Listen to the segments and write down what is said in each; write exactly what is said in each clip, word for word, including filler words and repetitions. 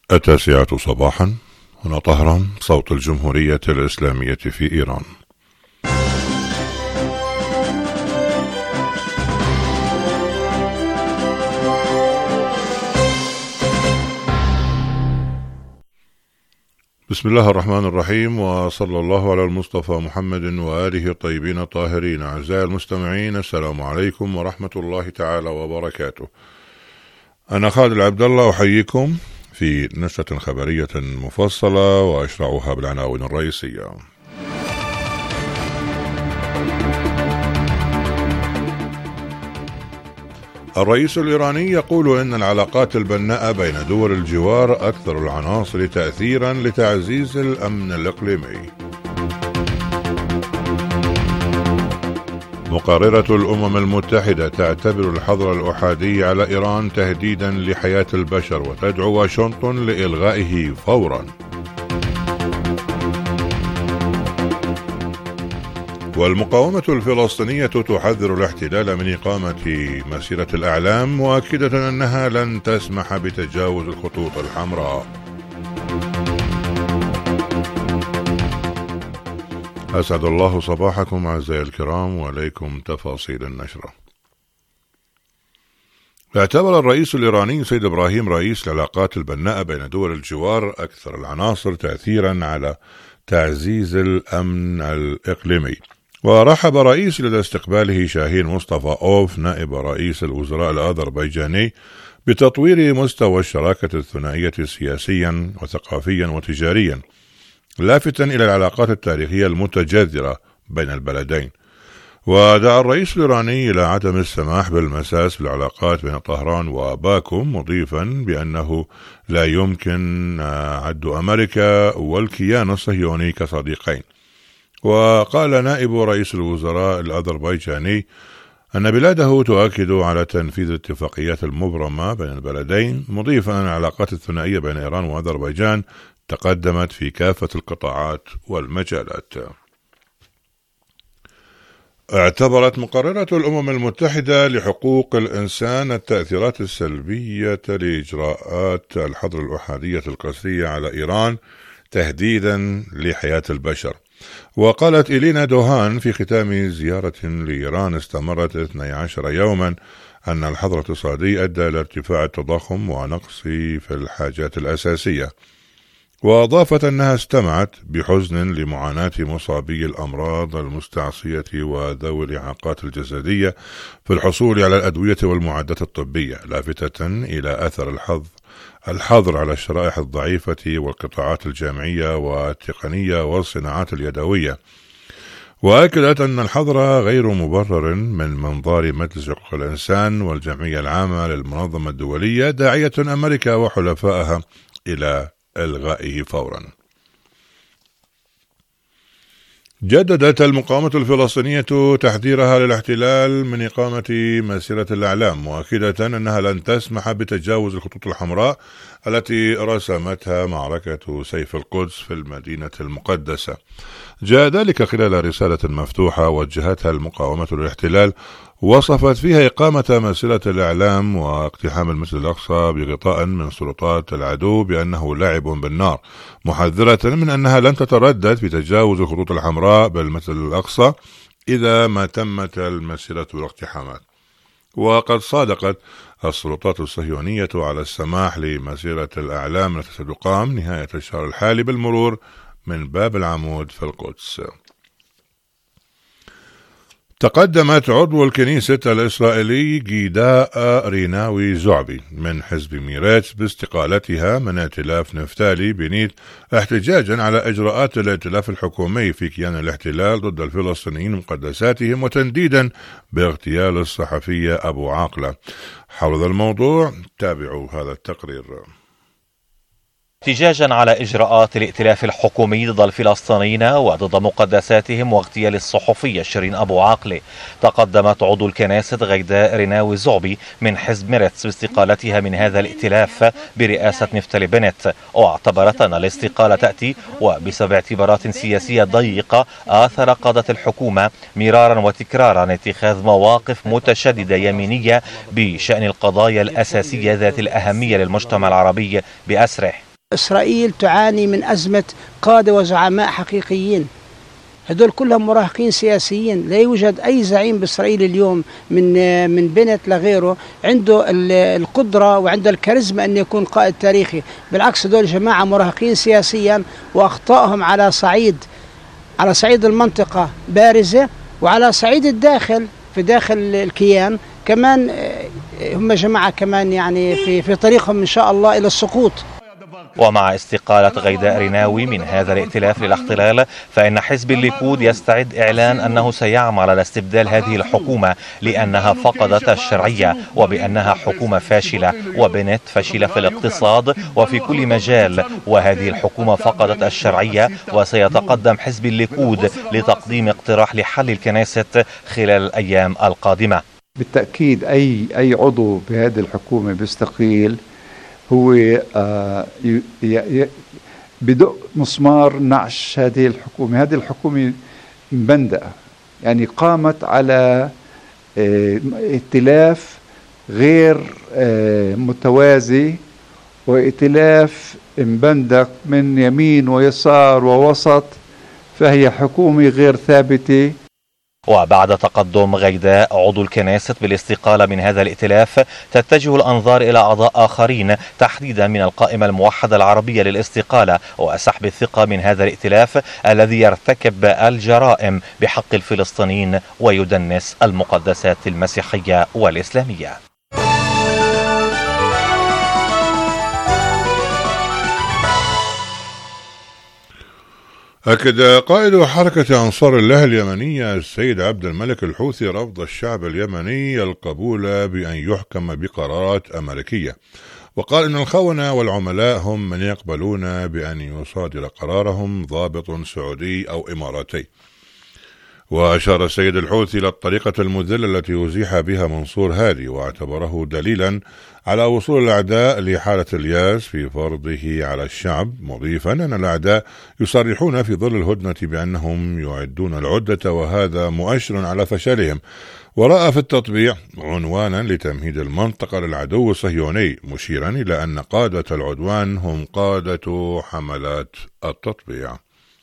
التاسعة صباحا، هنا طهران، صوت الجمهورية الإسلامية في إيران. بسم الله الرحمن الرحيم، وصلى الله على المصطفى محمد وآله الطيبين الطاهرين. أعزائي المستمعين، السلام عليكم ورحمة الله تعالى وبركاته. أنا خالد العبد الله أحييكم في نشرة خبرية مفصلة وأشرعها بالعناوين الرئيسية. الرئيس الإيراني يقول إن العلاقات البناءة بين دول الجوار أكثر العناصر تأثيرا لتعزيز الأمن الإقليمي. مقررة الأمم المتحدة تعتبر الحظر الأحادي على إيران تهديدا لحياة البشر وتدعو واشنطن لإلغائه فورا. والمقاومة الفلسطينية تحذر الاحتلال من إقامة مسيرة الأعلام، مؤكدة أنها لن تسمح بتجاوز الخطوط الحمراء. أسعد الله صباحكم أعزائي الكرام، وإليكم تفاصيل النشرة. اعتبر الرئيس الإيراني سيد إبراهيم رئيس العلاقات البناءة بين دول الجوار أكثر العناصر تأثيرا على تعزيز الأمن الإقليمي. ورحب رئيس لدى استقباله شاهين مصطفى أوف نائب رئيس الوزراء الأذربيجاني بتطوير مستوى الشراكة الثنائية سياسيا وثقافيا وتجاريا، لافتا إلى العلاقات التاريخية المتجذرة بين البلدين. ودعا الرئيس الإيراني إلى عدم السماح بالمساس بالعلاقات بين طهران وباكو، مضيفا بأنه لا يمكن عد أمريكا والكيان الصهيوني كصديقين. وقال نائب رئيس الوزراء الأذربيجاني أن بلاده تؤكد على تنفيذ الاتفاقيات المبرمة بين البلدين، مضيفا أن العلاقات الثنائية بين إيران وأذربيجان تقدمت في كافة القطاعات والمجالات. اعتبرت مقررة الأمم المتحدة لحقوق الإنسان التأثيرات السلبية لإجراءات الحظر الأحادية القسرية على إيران تهديدا لحياة البشر. وقالت إلينا دوهان في ختام زيارة لإيران استمرت اثني عشر يوما أن الحظر الاقتصادي أدى إلى ارتفاع التضخم ونقص في الحاجات الأساسية. وأضافت أنها استمعت بحزن لمعاناة مصابي الأمراض المستعصية وذوي الإعاقات الجسدية في الحصول على الأدوية والمعدات الطبية، لافتة إلى أثر الحظر الحظر على الشرائح الضعيفة والقطاعات الجامعية والتقنية والصناعات اليدوية. وأكدت أن الحظر غير مبرر من منظار مجلس حقوق الإنسان والجمعية العامة للمنظمة الدولية، داعية أمريكا وحلفائها إلى إلغائه فورا. جددت المقاومة الفلسطينية تحذيرها للاحتلال من إقامة مسيرة الأعلام، مؤكدة أنها لن تسمح بتجاوز الخطوط الحمراء التي رسمتها معركة سيف القدس في المدينة المقدسة. جاء ذلك خلال رسالة مفتوحة وجهتها المقاومة للاحتلال، وصفت فيها إقامة مسيرة الإعلام واقتحام المسجد الأقصى بغطاء من سلطات العدو بأنه لعب بالنار، محذرة من أنها لن تتردد في تجاوز الخطوط الحمراء بالمسجد الأقصى إذا ما تمت المسيرة والاقتحامات. وقد صادقت السلطات الصهيونية على السماح لمسيرة الأعلام التي ستقام نهاية الشهر الحالي بالمرور من باب العمود في القدس. تقدمت عضو الكنيسة الإسرائيلي جيداء ريناوي زعبي من حزب ميراتس باستقالتها من ائتلاف نفتالي بنيت احتجاجا على إجراءات الائتلاف الحكومي في كيان الاحتلال ضد الفلسطينيين ومقدساتهم، وتنديدا باغتيال الصحفية أبو عاقلة. حول هذا الموضوع تابعوا هذا التقرير. احتجاجا على إجراءات الائتلاف الحكومي ضد الفلسطينيين وضد مقدساتهم واغتيال الصحفية شيرين أبو عاقلة، تقدمت عضو الكنيسة غيداء ريناوي زعبي من حزب ميرتس باستقالتها من هذا الائتلاف برئاسة نفتالي بنت، واعتبرت أن الاستقالة تأتي وبسبب اعتبارات سياسية ضيقة آثر قادة الحكومة مرارا وتكرارا اتخاذ مواقف متشددة يمينية بشأن القضايا الأساسية ذات الأهمية للمجتمع العربي بأسره. إسرائيل تعاني من أزمة قادة وزعماء حقيقيين، هدول كلهم مراهقين سياسيين. لا يوجد أي زعيم بإسرائيل اليوم من من بنت لغيره عنده القدرة وعنده الكاريزما أن يكون قائد تاريخي. بالعكس هدول جماعة مراهقين سياسيا، وأخطائهم على صعيد على صعيد المنطقة بارزة، وعلى صعيد الداخل في داخل الكيان كمان هم جماعة كمان يعني في في طريقهم إن شاء الله إلى السقوط. ومع استقالة غيداء ريناوي من هذا الائتلاف للاحتلال، فإن حزب الليكود يستعد إعلان أنه سيعمل على استبدال هذه الحكومة لأنها فقدت الشرعية، وبأنها حكومة فاشلة، وبنت فشل في الاقتصاد وفي كل مجال، وهذه الحكومة فقدت الشرعية. وسيتقدم حزب الليكود لتقديم اقتراح لحل الكنيست خلال الأيام القادمة. بالتأكيد أي أي عضو بهذه الحكومة بيستقيل هو آه بدق مسمار نعش هذه الحكومة. هذه الحكومة مبندقة، يعني قامت على آه ائتلاف غير آه متوازي، وائتلاف مبندق من يمين ويسار ووسط، فهي حكومة غير ثابتة. وبعد تقدم غيداء عضو الكنيست بالاستقالة من هذا الائتلاف، تتجه الأنظار إلى أعضاء آخرين تحديدا من القائمة الموحدة العربية للاستقالة وسحب الثقة من هذا الائتلاف الذي يرتكب الجرائم بحق الفلسطينيين ويدنس المقدسات المسيحية والإسلامية. أكد قائد حركة أنصار الله اليمنية السيد عبد الملك الحوثي رفض الشعب اليمني القبول بأن يحكم بقرارات أمريكية، وقال إن الخونة والعملاء هم من يقبلون بأن يصادر قرارهم ضابط سعودي أو إماراتي. وأشار السيد الحوثي إلى الطريقة المذلة التي أزيح بها منصور هادي، واعتبره دليلا على وصول الأعداء لحالة الياس في فرضه على الشعب، مضيفا أن الأعداء يصرحون في ظل الهدنة بأنهم يعدون العدة وهذا مؤشر على فشلهم، ورأى في التطبيع عنوانا لتمهيد المنطقة للعدو الصهيوني، مشيرا إلى أن قادة العدوان هم قادة حملات التطبيع.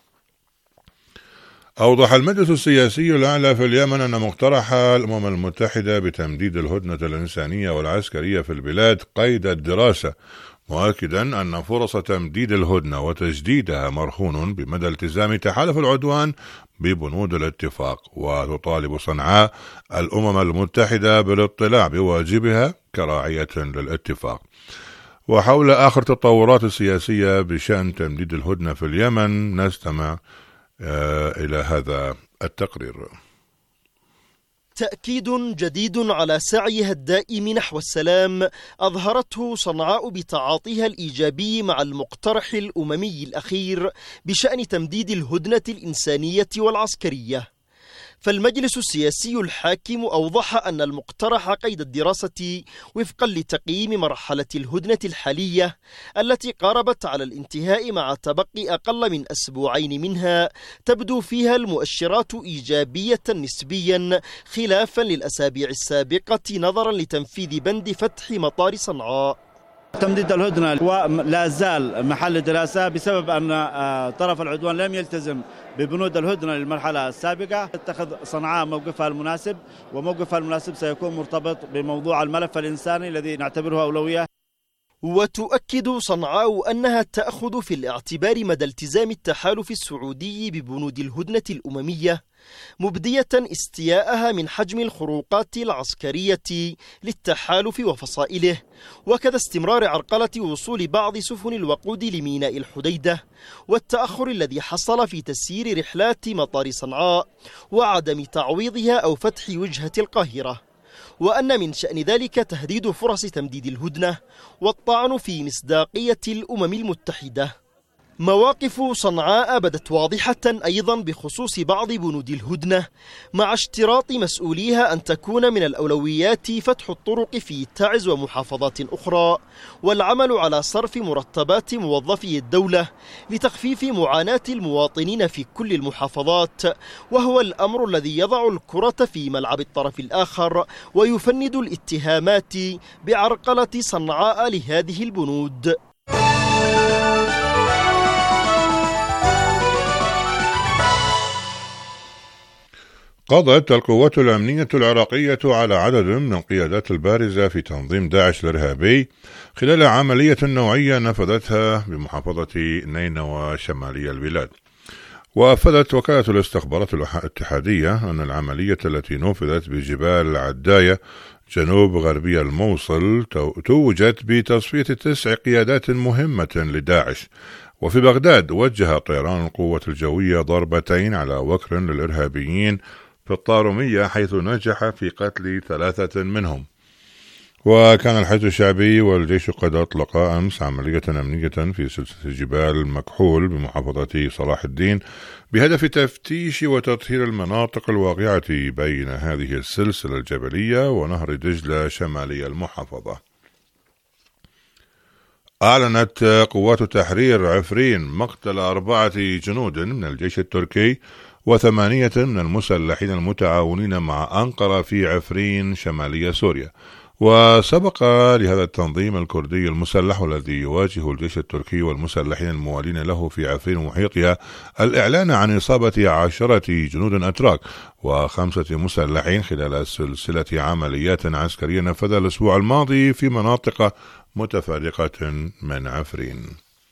أوضح المجلس السياسي الأعلى في اليمن أن مقترح الأمم المتحدة بتمديد الهدنة الإنسانية والعسكرية في البلاد قيد الدراسة، مؤكدا أن فرص تمديد الهدنة وتجديدها مرهون بمدى التزام تحالف العدوان ببنود الاتفاق، وتطالب صنعاء الأمم المتحدة بالاطلاع بواجبها كراعية للاتفاق. وحول آخر التطورات السياسية بشأن تمديد الهدنة في اليمن نستمع إلى هذا التقرير. تأكيد جديد على سعيها الدائم نحو السلام أظهرته صنعاء بتعاطيها الإيجابي مع المقترح الأممي الأخير بشأن تمديد الهدنة الإنسانية والعسكرية. فالمجلس السياسي الحاكم أوضح أن المقترح قيد الدراسة وفقا لتقييم مرحلة الهدنة الحالية التي قاربت على الانتهاء مع تبقي أقل من أسبوعين منها، تبدو فيها المؤشرات إيجابية نسبيا خلافا للأسابيع السابقة نظرا لتنفيذ بند فتح مطار صنعاء. تمديد الهدنة لا زال محل دراسة بسبب أن طرف العدوان لم يلتزم ببنود الهدنة للمرحلة السابقة. اتخذ صنعاء موقفها المناسب، وموقفها المناسب سيكون مرتبط بموضوع الملف الإنساني الذي نعتبره أولوية. وتؤكد صنعاء أنها تأخذ في الاعتبار مدى التزام التحالف السعودي ببنود الهدنة الأممية، مبدية استياءها من حجم الخروقات العسكرية للتحالف وفصائله، وكذا استمرار عرقلة وصول بعض سفن الوقود لميناء الحديدة، والتأخر الذي حصل في تسيير رحلات مطار صنعاء، وعدم تعويضها أو فتح وجهة القاهرة، وأن من شأن ذلك تهديد فرص تمديد الهدنة والطعن في مصداقية الأمم المتحدة. مواقف صنعاء بدت واضحة أيضا بخصوص بعض بنود الهدنة، مع اشتراط مسؤوليها أن تكون من الأولويات فتح الطرق في تعز ومحافظات أخرى، والعمل على صرف مرتبات موظفي الدولة لتخفيف معاناة المواطنين في كل المحافظات، وهو الأمر الذي يضع الكرة في ملعب الطرف الآخر ويفند الاتهامات بعرقلة صنعاء لهذه البنود. قضت القوات الأمنية العراقية على عدد من القيادات البارزة في تنظيم داعش الإرهابي خلال عملية نوعية نفذتها بمحافظة نينوى شمالي البلاد. وأفادت وكالة الاستخبارات الاتحادية أن العملية التي نفذت بجبال العداية جنوب غربي الموصل توجت بتصفية تسع قيادات مهمة لداعش. وفي بغداد وجه طيران القوة الجوية ضربتين على وكر للإرهابيين في الطارمية، حيث نجح في قتل ثلاثة منهم. وكان الحشد الشعبي والجيش قد أطلقا أمس عملية أمنية في سلسلة جبال مكحول بمحافظة صلاح الدين بهدف تفتيش وتطهير المناطق الواقعة بين هذه السلسلة الجبلية ونهر دجلة شمالي المحافظة. أعلنت قوات تحرير عفرين مقتل أربعة جنود من الجيش التركي وثمانية من المسلحين المتعاونين مع أنقرة في عفرين شمالية سوريا. وسبق لهذا التنظيم الكردي المسلح والذي يواجه الجيش التركي والمسلحين الموالين له في عفرين ومحيطها الإعلان عن إصابة عشرة جنود أتراك وخمسة مسلحين خلال سلسلة عمليات عسكرية نفذها الأسبوع الماضي في مناطق متفرقة من عفرين.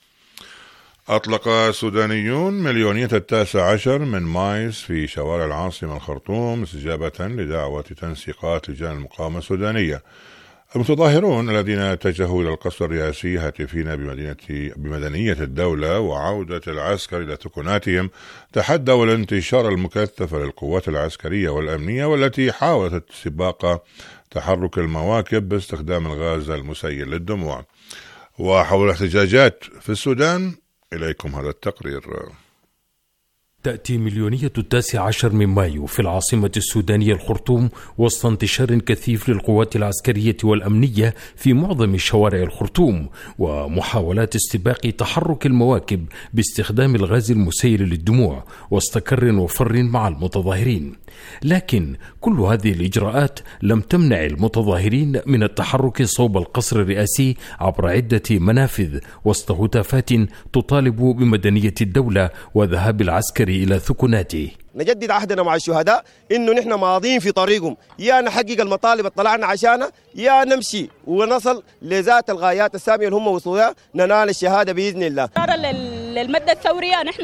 أطلق السودانيون مليونية التاسع عشر من مايس في شوارع العاصمة الخرطوم استجابة لدعوة تنسيقات لجان المقاومة السودانية. المتظاهرون الذين اتجهوا إلى القصر الرئاسي هاتفين بمدينة بمدنية الدولة وعودة العسكر إلى سكناتهم تحدوا الانتشار المكثف للقوات العسكرية والأمنية والتي حاولت سباق تحرك المواكب باستخدام الغاز المسيل للدموع. وحول الاحتجاجات في السودان إليكم هذا التقرير. تأتي مليونية التاسع عشر من مايو في العاصمة السودانية الخرطوم وسط انتشار كثيف للقوات العسكرية والأمنية في معظم شوارع الخرطوم ومحاولات استباق تحرك المواكب باستخدام الغاز المسيل للدموع وسط كر وفر مع المتظاهرين. لكن كل هذه الإجراءات لم تمنع المتظاهرين من التحرك صوب القصر الرئاسي عبر عدة منافذ وسط هتافات تطالب بمدنية الدولة وذهاب العسكر إلى ثكناته. نجدد عهدنا مع الشهداء إنه نحن ماضيين في طريقهم، يا نحقق المطالب اللي طلعنا عشانها يا نمشي ونصل لذات الغايات السامية اللي هم وصلوها ننال الشهادة بإذن الله. للمدة الثورية نحن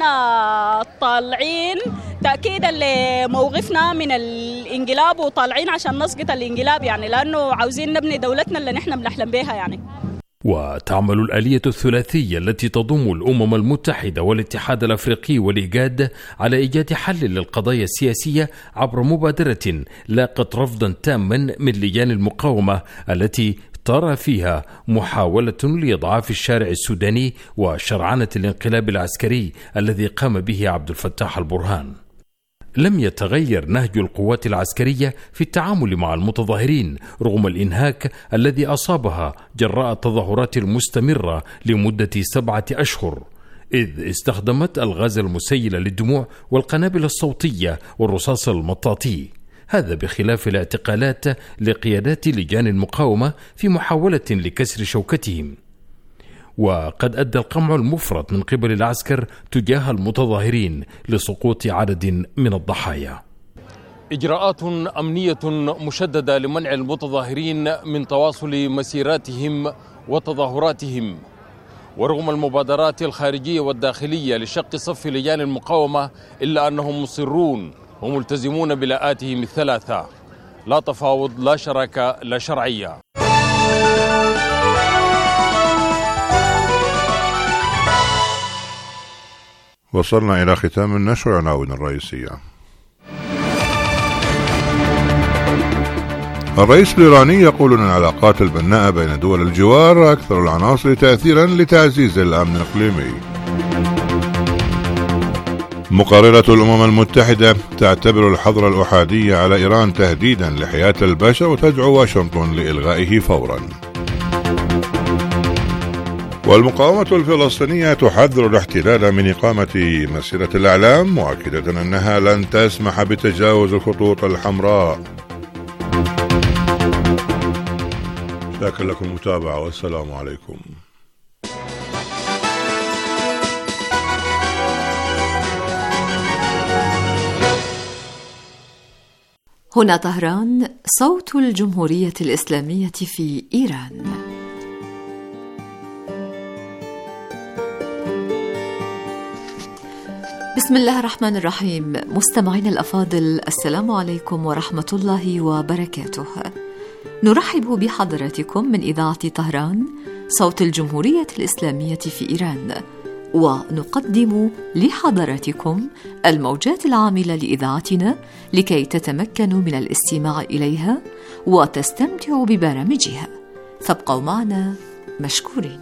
طالعين تأكيدا لموقفنا من الانقلاب وطالعين عشان نسقط الانقلاب، يعني لأنه عاوزين نبني دولتنا اللي نحن بنحلم بها يعني. وتعمل الآلية الثلاثية التي تضم الأمم المتحدة والاتحاد الأفريقي والإيجاد على إيجاد حل للقضايا السياسية عبر مبادرة لاقت رفضا تاما من لجان المقاومة التي ترى فيها محاولة لإضعاف الشارع السوداني وشرعنة الانقلاب العسكري الذي قام به عبد الفتاح البرهان. لم يتغير نهج القوات العسكرية في التعامل مع المتظاهرين رغم الإنهاك الذي أصابها جراء التظاهرات المستمرة لمدة سبعة أشهر، إذ استخدمت الغاز المسيل للدموع والقنابل الصوتية والرصاص المطاطي، هذا بخلاف الاعتقالات لقيادات لجان المقاومة في محاولة لكسر شوكتهم. وقد أدى القمع المفرط من قبل العسكر تجاه المتظاهرين لسقوط عدد من الضحايا. إجراءات أمنية مشددة لمنع المتظاهرين من تواصل مسيراتهم وتظاهراتهم، ورغم المبادرات الخارجية والداخلية لشق صف لجان المقاومة إلا أنهم مصرون وملتزمون بلاءاتهم الثلاثة: لا تفاوض، لا شراكة، لا شرعية. وصلنا إلى ختام النشر العناوين الرئيسية. الرئيس الإيراني يقول أن العلاقات البناءة بين دول الجوار أكثر العناصر تأثيرا لتعزيز الأمن الإقليمي. مقررة الأمم المتحدة تعتبر الحظر الأحادي على إيران تهديدا لحياة البشر وتدعو واشنطن لإلغائه فورا. والمقاومة الفلسطينية تحذر الاحتلال من إقامة مسيرة الأعلام مؤكدة أنها لن تسمح بتجاوز الخطوط الحمراء. شكرا لكم المتابعة والسلام عليكم. هنا طهران، صوت الجمهورية الإسلامية في إيران. بسم الله الرحمن الرحيم. مستمعين الأفاضل، السلام عليكم ورحمة الله وبركاته. نرحب بحضراتكم من إذاعة طهران، صوت الجمهورية الإسلامية في إيران، ونقدم لحضراتكم الموجات العاملة لإذاعتنا لكي تتمكنوا من الاستماع إليها وتستمتعوا ببرامجها. فابقوا معنا مشكورين.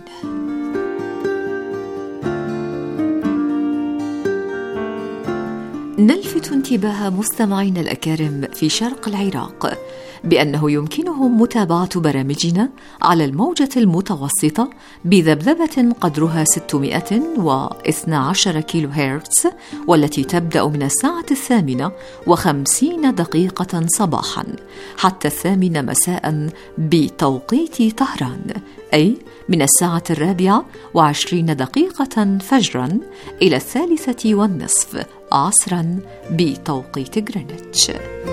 نلفت انتباه مستمعينا الأكارم في شرق العراق بأنه يمكنهم متابعة برامجنا على الموجة المتوسطة بذبذبة قدرها ستمائة واثني عشر كيلو هرتز، والتي تبدأ من الساعة الثامنة وخمسين دقيقة صباحا حتى الثامنة مساء بتوقيت طهران، أي من الساعة الرابعة وعشرين دقيقة فجرا إلى الثالثة والنصف عصرا بتوقيت غرينتش.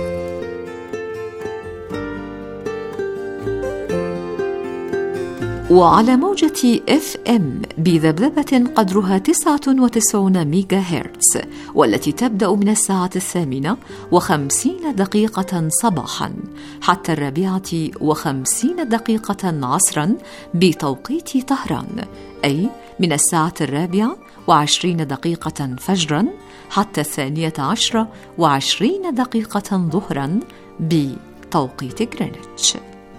وعلى موجة إف إم بذبذبة قدرها تسعة وتسعين ميجا هرتز، والتي تبدأ من الساعة الثامنة وخمسين دقيقة صباحا حتى الرابعة وخمسين دقيقة عصرا بتوقيت طهران، أي من الساعة الرابعة وعشرين دقيقة فجرا حتى الثانية عشرة وعشرين دقيقة ظهرا بتوقيت غرينتش.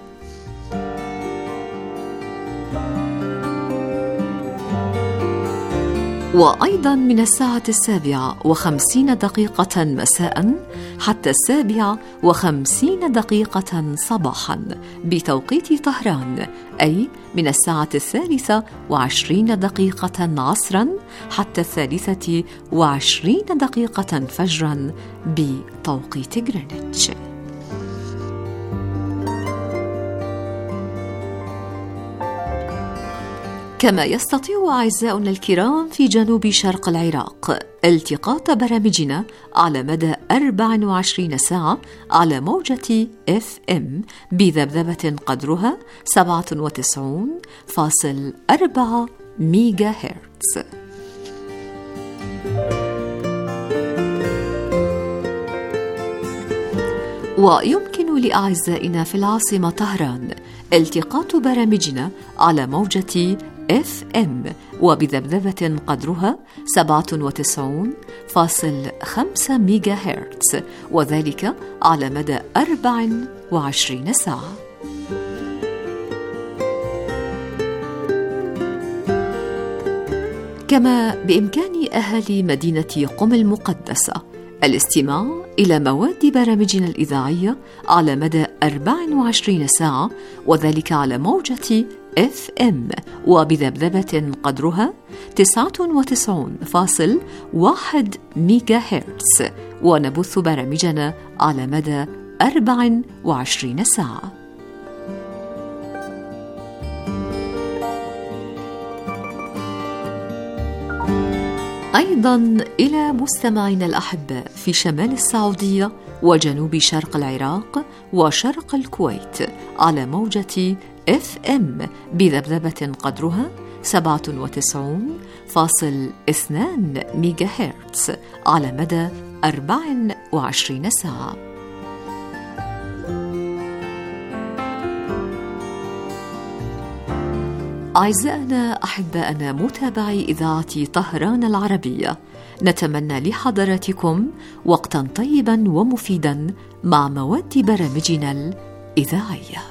وأيضا من الساعة السابعة وخمسين دقيقة مساء حتى السابعة وخمسين دقيقة صباحا بتوقيت طهران، أي من الساعة الثالثة وعشرين دقيقة عصرا حتى الثالثة وعشرين دقيقة فجرا بتوقيت غرينتش. كما يستطيع أعزاؤنا الكرام في جنوب شرق العراق التقاط برامجنا على مدى أربع وعشرين ساعة على موجة إف إم بذبذبة قدرها سبعة وتسعين فاصلة أربعة ميجا هرتز. ويمكن لأعزائنا في العاصمة طهران التقاط برامجنا على موجة إف إم وبذبذبة قدرها سبعة وتسعين فاصلة خمسة ميجا هرتز، وذلك على مدى أربع وعشرين ساعة. كما بإمكان أهالي مدينة قم المقدسة الاستماع إلى مواد برامجنا الإذاعية على مدى أربع وعشرين ساعة، وذلك على موجة إف إم وبذبذبة قدرها تسعة وتسعين فاصلة واحد ميجا هرتز، ونبث برامجنا على مدى أربع وعشرين ساعة. أيضا إلى مستمعينا الأحباء في شمال السعودية وجنوب شرق العراق وشرق الكويت على موجة إف إم بذبذبة قدرها سبعة وتسعين فاصلة اثنين ميجا هرتز على مدى أربع وعشرين ساعة. أعزائنا أحبائنا متابعي إذاعة طهران العربية، نتمنى لحضراتكم وقتا طيبا ومفيدا مع مواد برامجنا الإذاعية.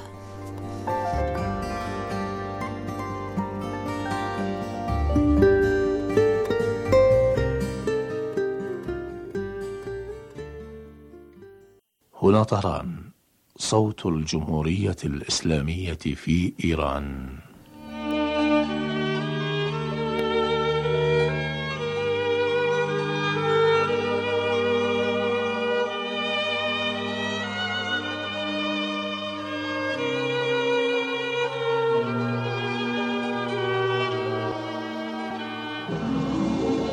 هنا طهران، صوت الجمهورية الإسلامية في إيران.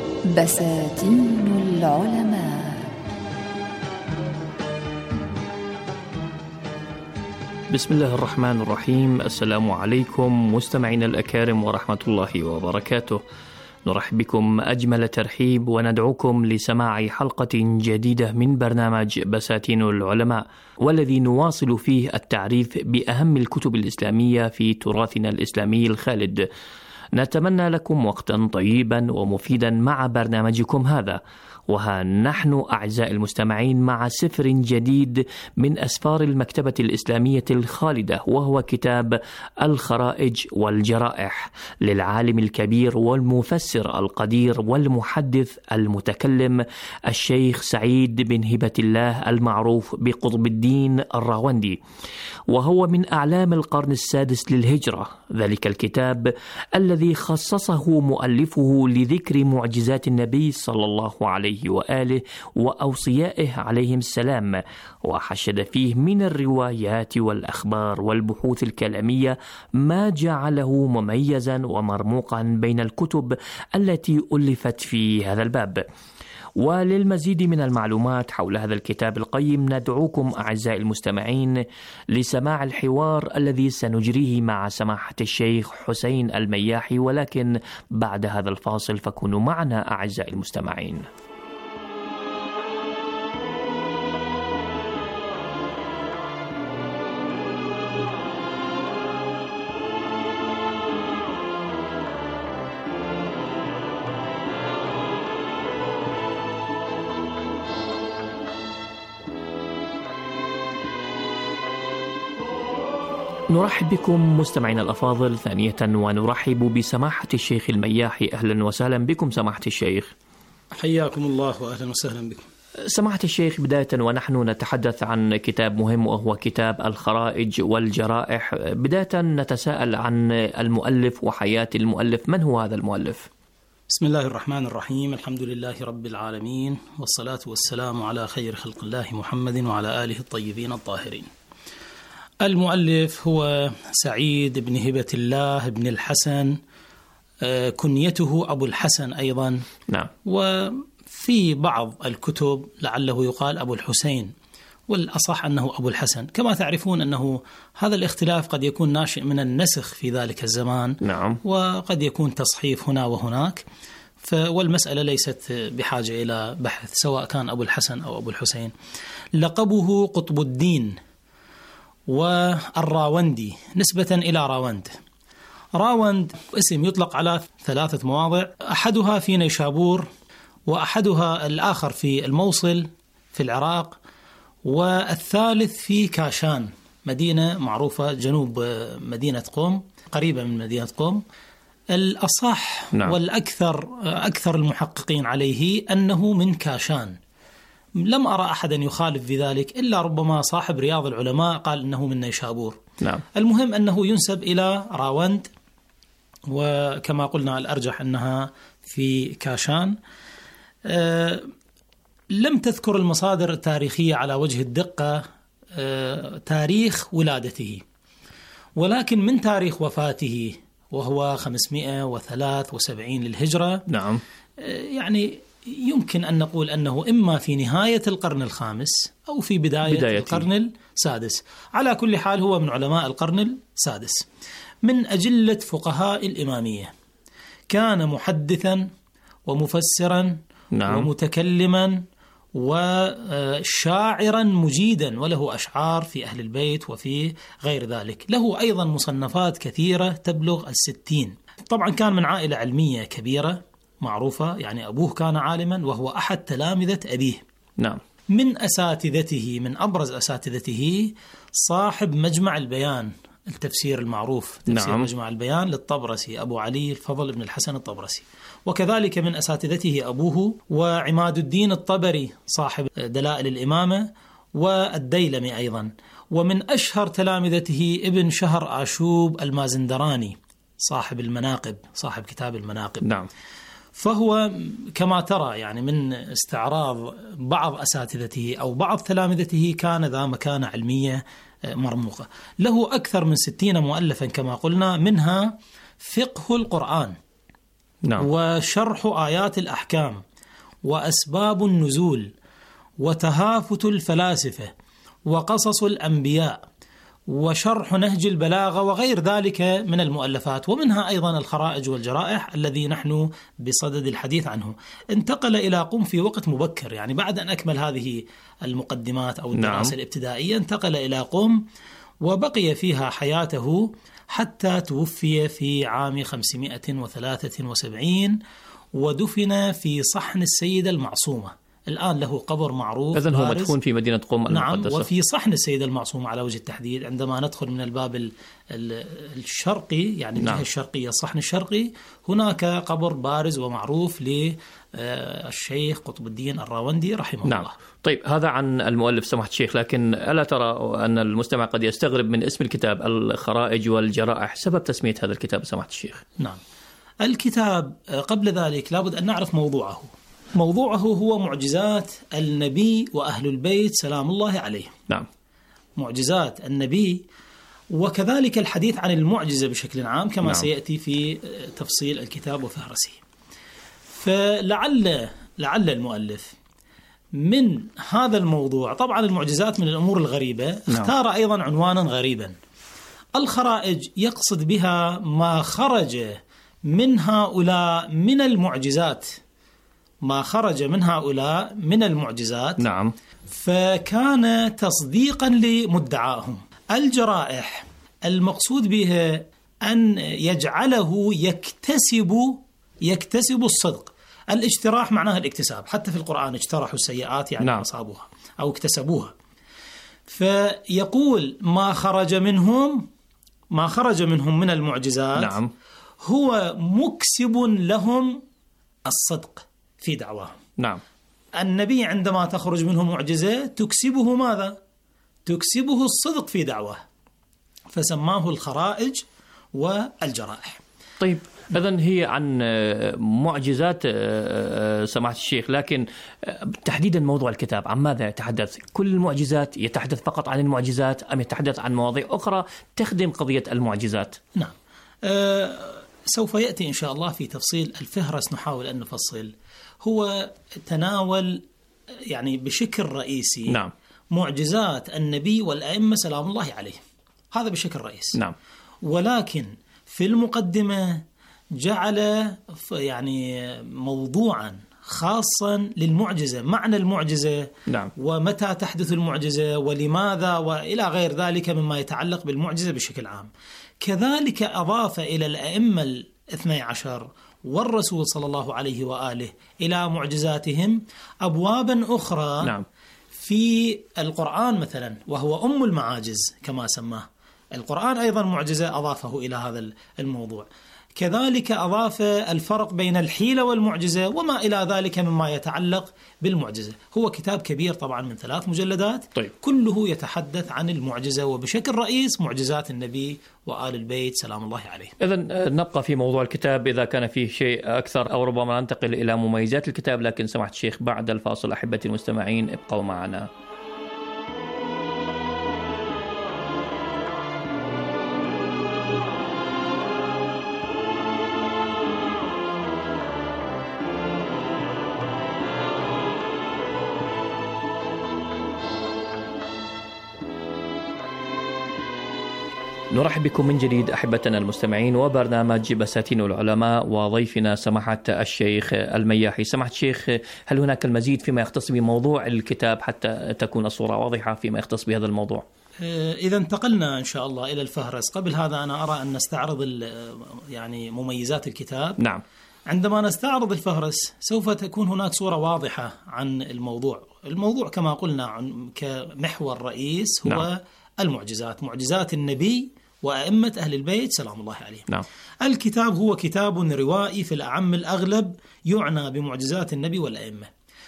بساتين العلماء. بسم الله الرحمن الرحيم. السلام عليكم مستمعينا الأكارم ورحمة الله وبركاته. نرحب بكم أجمل ترحيب وندعوكم لسماع حلقة جديدة من برنامج بساتين العلماء، والذي نواصل فيه التعريف بأهم الكتب الإسلامية في تراثنا الإسلامي الخالد. نتمنى لكم وقتا طيبا ومفيدا مع برنامجكم هذا. وها نحن أعزائي المستمعين مع سفر جديد من أسفار المكتبة الإسلامية الخالدة، وهو كتاب الخرائج والجرائح للعالم الكبير والمفسر القدير والمحدث المتكلم الشيخ سعيد بن هبة الله المعروف بقطب الدين الراوندي، وهو من أعلام القرن السادس للهجرة. ذلك الكتاب الذي خصصه مؤلفه لذكر معجزات النبي صلى الله عليه وآله وأوصيائه عليهم السلام، وحشد فيه من الروايات والأخبار والبحوث الكلامية ما جعله مميزا ومرموقا بين الكتب التي ألفت في هذا الباب. وللمزيد من المعلومات حول هذا الكتاب القيم ندعوكم أعزائي المستمعين لسماع الحوار الذي سنجريه مع سماحة الشيخ حسين المياحي، ولكن بعد هذا الفاصل فكونوا معنا أعزائي المستمعين. نرحب بكم مستمعينا الأفاضل ثانية، ونرحب بسماحة الشيخ المياحي. أهلا وسهلا بكم سماحة الشيخ. حياكم الله وأهلا وسهلا بكم. سماحة الشيخ، بداية ونحن نتحدث عن كتاب مهم وهو كتاب الخرائج والجرائح، بداية نتساءل عن المؤلف وحياة المؤلف. من هو هذا المؤلف؟ بسم الله الرحمن الرحيم. الحمد لله رب العالمين، والصلاة والسلام على خير خلق الله محمد وعلى آله الطيبين الطاهرين. المؤلف هو سعيد بن هبة الله بن الحسن، كنيته أبو الحسن أيضا. نعم. وفي بعض الكتب لعله يقال أبو الحسين، والأصح أنه أبو الحسن. كما تعرفون أنه هذا الاختلاف قد يكون ناشئ من النسخ في ذلك الزمان. نعم. وقد يكون تصحيف هنا وهناك، والمسألة ليست بحاجة إلى بحث سواء كان أبو الحسن أو أبو الحسين. لقبه قطب الدين والراوندي نسبة إلى راوند. راوند اسم يطلق على ثلاثة مواضع، أحدها في نيشابور، وأحدها الآخر في الموصل في العراق، والثالث في كاشان، مدينة معروفة جنوب مدينة قم، قريبة من مدينة قم. الأصح نعم. والأكثر أكثر المحققين عليه أنه من كاشان. لم أرى أحدا يخالف في ذلك إلا ربما صاحب رياض العلماء قال إنه من نيشابور. نعم. المهم أنه ينسب إلى راوند، وكما قلنا الأرجح أنها في كاشان. أه لم تذكر المصادر التاريخية على وجه الدقة أه تاريخ ولادته، ولكن من تاريخ وفاته وهو خمسمائة وثلاثة وسبعين للهجرة. نعم. أه يعني يمكن أن نقول أنه إما في نهاية القرن الخامس أو في بداية بدايتي. القرن السادس. على كل حال هو من علماء القرن السادس، من أجلة فقهاء الإمامية. كان محدثا ومفسرا نعم. ومتكلما وشاعرا مجيدا، وله أشعار في أهل البيت وفي غير ذلك. له أيضا مصنفات كثيرة تبلغ الستين. طبعا كان من عائلة علمية كبيرة معروفة، يعني أبوه كان عالما وهو أحد تلامذة أبيه. نعم. من أساتذته، من أبرز أساتذته صاحب مجمع البيان، التفسير المعروف، تفسير نعم. مجمع البيان للطبرسي، أبو علي الفضل بن الحسن الطبرسي. وكذلك من أساتذته أبوه وعماد الدين الطبري صاحب دلائل الإمامة، والديلمي أيضا. ومن أشهر تلامذته ابن شهر آشوب المازندراني صاحب المناقب، صاحب كتاب المناقب. نعم. فهو كما ترى يعني من استعراض بعض أساتذته أو بعض تلامذته كان ذا مكانة علمية مرموقة. له أكثر من ستين مؤلفا كما قلنا، منها فقه القرآن نعم. وشرح آيات الأحكام وأسباب النزول وتهافت الفلاسفة وقصص الأنبياء وشرح نهج البلاغة وغير ذلك من المؤلفات، ومنها أيضا الخرائج والجرائح الذي نحن بصدد الحديث عنه. انتقل إلى قم في وقت مبكر، يعني بعد أن أكمل هذه المقدمات أو الدراسة نعم. الابتدائية، انتقل إلى قم وبقي فيها حياته حتى توفي في عام خمسمائة وثلاثة وسبعين، ودفن في صحن السيدة المعصومة. الآن له قبر معروف. إذن هو مدفون في مدينة قم المقدسة. نعم، وفي صحن السيدة المعصومة على وجه التحديد. عندما ندخل من الباب الشرقي، يعني الجهة نعم. الشرقية، الصحن الشرقي، هناك قبر بارز ومعروف للشيخ قطب الدين الراوندي رحمه نعم. الله. طيب، هذا عن المؤلف سماحة الشيخ، لكن ألا ترى أن المستمع قد يستغرب من اسم الكتاب الخرائج والجرائح؟ سبب تسمية هذا الكتاب سماحة الشيخ؟ نعم، الكتاب قبل ذلك لابد أن نعرف موضوعه. موضوعه هو معجزات النبي وأهل البيت سلام الله عليه. نعم، معجزات النبي، وكذلك الحديث عن المعجزة بشكل عام كما نعم. سيأتي في تفصيل الكتاب وفهرسه. فلعل لعل المؤلف من هذا الموضوع، طبعا المعجزات من الأمور الغريبة، اختار نعم. أيضا عنوانا غريبا. الخرائج يقصد بها ما خرج من هؤلاء من المعجزات، ما خرج من هؤلاء من المعجزات نعم. فكان تصديقا لمدعاهم. الجرائح المقصود بها أن يجعله يكتسب يكتسب الصدق. الاجتراح معناها الاكتساب، حتى في القرآن اجترحوا السيئات يعني نعم. أصابوها أو اكتسبوها. فيقول ما خرج منهم ما خرج منهم من المعجزات نعم. هو مكسب لهم الصدق في دعواهم. نعم. النبي عندما تخرج منه معجزة تكسبه ماذا؟ تكسبه الصدق في دعواه، فسماه الخرائج والجرائح. طيب، إذن هي عن معجزات سماحة الشيخ، لكن تحديدا موضوع الكتاب عن ماذا يتحدث؟ كل المعجزات يتحدث فقط عن المعجزات أم يتحدث عن مواضيع أخرى تخدم قضية المعجزات؟ نعم، أه سوف يأتي إن شاء الله في تفصيل الفهرس، نحاول أن نفصل. هو تناول يعني بشكل رئيسي نعم. معجزات النبي والأئمة سلام الله عليه، هذا بشكل رئيسي نعم. ولكن في المقدمة جعل يعني موضوعا خاصا للمعجزة، معنى المعجزة نعم. ومتى تحدث المعجزة ولماذا وإلى غير ذلك مما يتعلق بالمعجزة بشكل عام. كذلك أضاف إلى الأئمة الاثني عشر والرسول صلى الله عليه وآله إلى معجزاتهم أبوابا أخرى نعم. في القرآن مثلا، وهو أم المعاجز كما سماه القرآن، أيضا معجزة أضافه إلى هذا الموضوع. كذلك أضاف الفرق بين الحيلة والمعجزة وما إلى ذلك مما يتعلق بالمعجزة. هو كتاب كبير طبعا من ثلاث مجلدات طيب. كله يتحدث عن المعجزة، وبشكل رئيس معجزات النبي وآل البيت سلام الله عليه. إذن نبقى في موضوع الكتاب إذا كان فيه شيء أكثر، أو ربما ننتقل إلى مميزات الكتاب، لكن سمحت الشيخ بعد الفاصل أحبتي المستمعين ابقوا معنا. نرحب بكم من جديد أحبتنا المستمعين وبرنامج بساتين العلماء وضيفنا سماحة الشيخ المياحي. سماحة الشيخ، هل هناك المزيد فيما يختص بموضوع الكتاب حتى تكون الصورة واضحة فيما يختص بهذا الموضوع؟ إذا انتقلنا إن شاء الله إلى الفهرس، قبل هذا أنا أرى أن نستعرض يعني مميزات الكتاب. نعم. عندما نستعرض الفهرس سوف تكون هناك صورة واضحة عن الموضوع. الموضوع كما قلنا كمحور رئيس هو نعم. المعجزات، معجزات النبي وأئمة أهل البيت سلام الله عليهم. نعم. الكتاب هو كتاب روائي في الأعم الأغلب يعنى بمعجزات النبي والأئمة.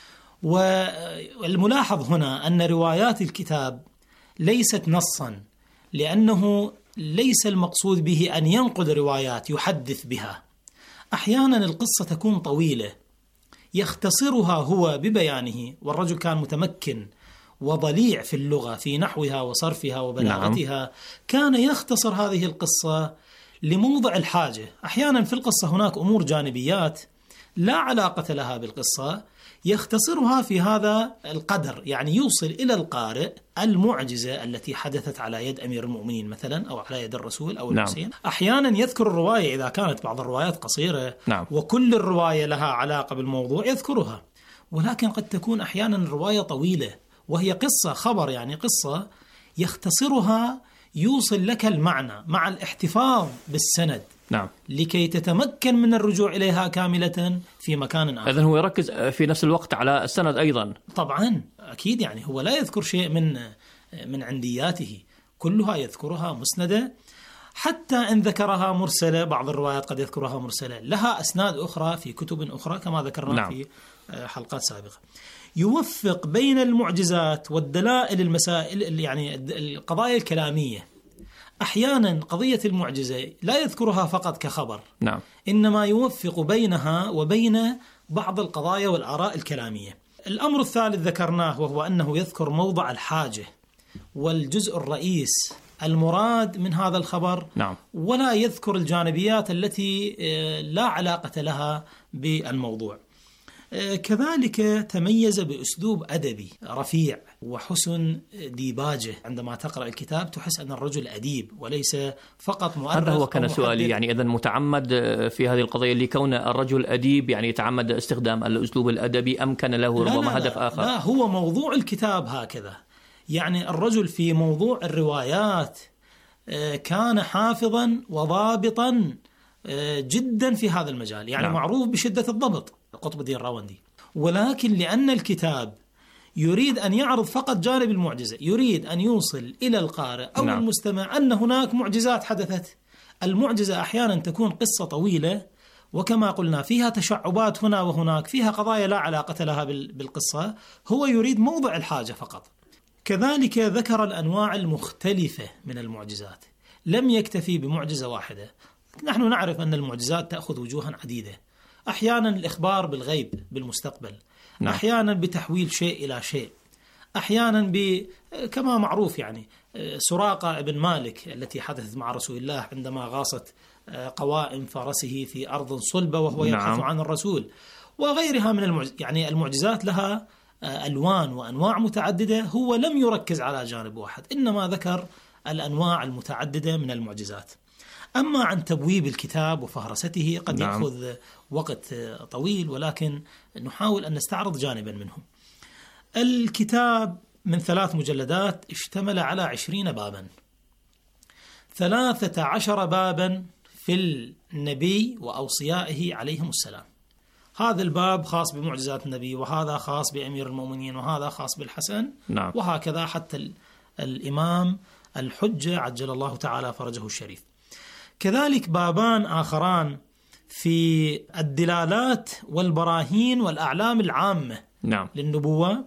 والملاحظ هنا أن روايات الكتاب ليست نصا، لأنه ليس المقصود به أن ينقل روايات يحدث بها. أحيانا القصة تكون طويلة يختصرها هو ببيانه، والرجل كان متمكن وضليع في اللغة في نحوها وصرفها وبلاغتها. نعم. كان يختصر هذه القصة لموضع الحاجة. أحيانا في القصة هناك أمور جانبيات لا علاقة لها بالقصة، يختصرها في هذا القدر، يعني يوصل إلى القارئ المعجزة التي حدثت على يد أمير المؤمنين مثلا أو على يد الرسول أو الحسين. نعم. أحيانا يذكر الرواية إذا كانت بعض الروايات قصيرة. نعم. وكل الرواية لها علاقة بالموضوع يذكرها، ولكن قد تكون أحيانا الرواية طويلة وهي قصة خبر، يعني قصة يختصرها يوصل لك المعنى مع الاحتفاظ بالسند. نعم. لكي تتمكن من الرجوع إليها كاملة في مكان آخر. إذن هو يركز في نفس الوقت على السند أيضا. طبعا أكيد، يعني هو لا يذكر شيء من من عندياته، كلها يذكرها مسندة، حتى إن ذكرها مرسلة. بعض الروايات قد يذكرها مرسلة لها أسناد أخرى في كتب أخرى كما ذكرنا. نعم. في حلقات سابقة. يوفق بين المعجزات والدلائل المسائل، يعني القضايا الكلامية. أحيانا قضية المعجزة لا يذكرها فقط كخبر. نعم. إنما يوفق بينها وبين بعض القضايا والآراء الكلامية. الأمر الثالث ذكرناه وهو أنه يذكر موضع الحاجة والجزء الرئيس المراد من هذا الخبر. نعم. ولا يذكر الجانبيات التي لا علاقة لها بالموضوع. كذلك تميز بأسلوب أدبي رفيع وحسن ديباجه. عندما تقرأ الكتاب تحس أن الرجل أديب وليس فقط مؤرخ. هذا هو كان سؤالي، يعني إذن متعمد في هذه القضية لكون الرجل أديب، يعني يتعمد استخدام الأسلوب الأدبي، أم كان له ربما هدف آخر؟ لا، هو موضوع الكتاب هكذا. يعني الرجل في موضوع الروايات كان حافظا وضابطا جدا في هذا المجال، يعني نعم. معروف بشدة الضبط قطب الدين الراوندي. ولكن لأن الكتاب يريد أن يعرض فقط جانب المعجزة، يريد أن يوصل إلى القارئ أو نعم. المستمع أن هناك معجزات حدثت. المعجزة أحيانا تكون قصة طويلة، وكما قلنا فيها تشعبات هنا وهناك، فيها قضايا لا علاقة لها بالقصة، هو يريد موضع الحاجة فقط. كذلك ذكر الأنواع المختلفة من المعجزات، لم يكتفي بمعجزة واحدة. نحن نعرف أن المعجزات تأخذ وجوها عديدة، أحيانا الإخبار بالغيب بالمستقبل. نعم. أحيانا بتحويل شيء إلى شيء، أحيانا ب كما معروف يعني سراقة ابن مالك التي حدثت مع رسول الله عندما غاصت قوائم فرسه في أرض صلبة وهو يبحث نعم. عن الرسول، وغيرها من المعجزات. يعني المعجزات لها ألوان وأنواع متعددة، هو لم يركز على جانب واحد، إنما ذكر الأنواع المتعددة من المعجزات. أما عن تبويب الكتاب وفهرسته قد نعم. يأخذ وقت طويل، ولكن نحاول أن نستعرض جانبا منه. الكتاب من ثلاث مجلدات اشتمل على عشرين بابا، ثلاثة عشر بابا في النبي وأوصيائه عليهم السلام. هذا الباب خاص بمعجزات النبي، وهذا خاص بأمير المؤمنين، وهذا خاص بالحسن نعم. وهكذا حتى الإمام الحجة عجل الله تعالى فرجه الشريف. كذلك بابان آخران في الدلالات والبراهين والأعلام العامة نعم. للنبوة.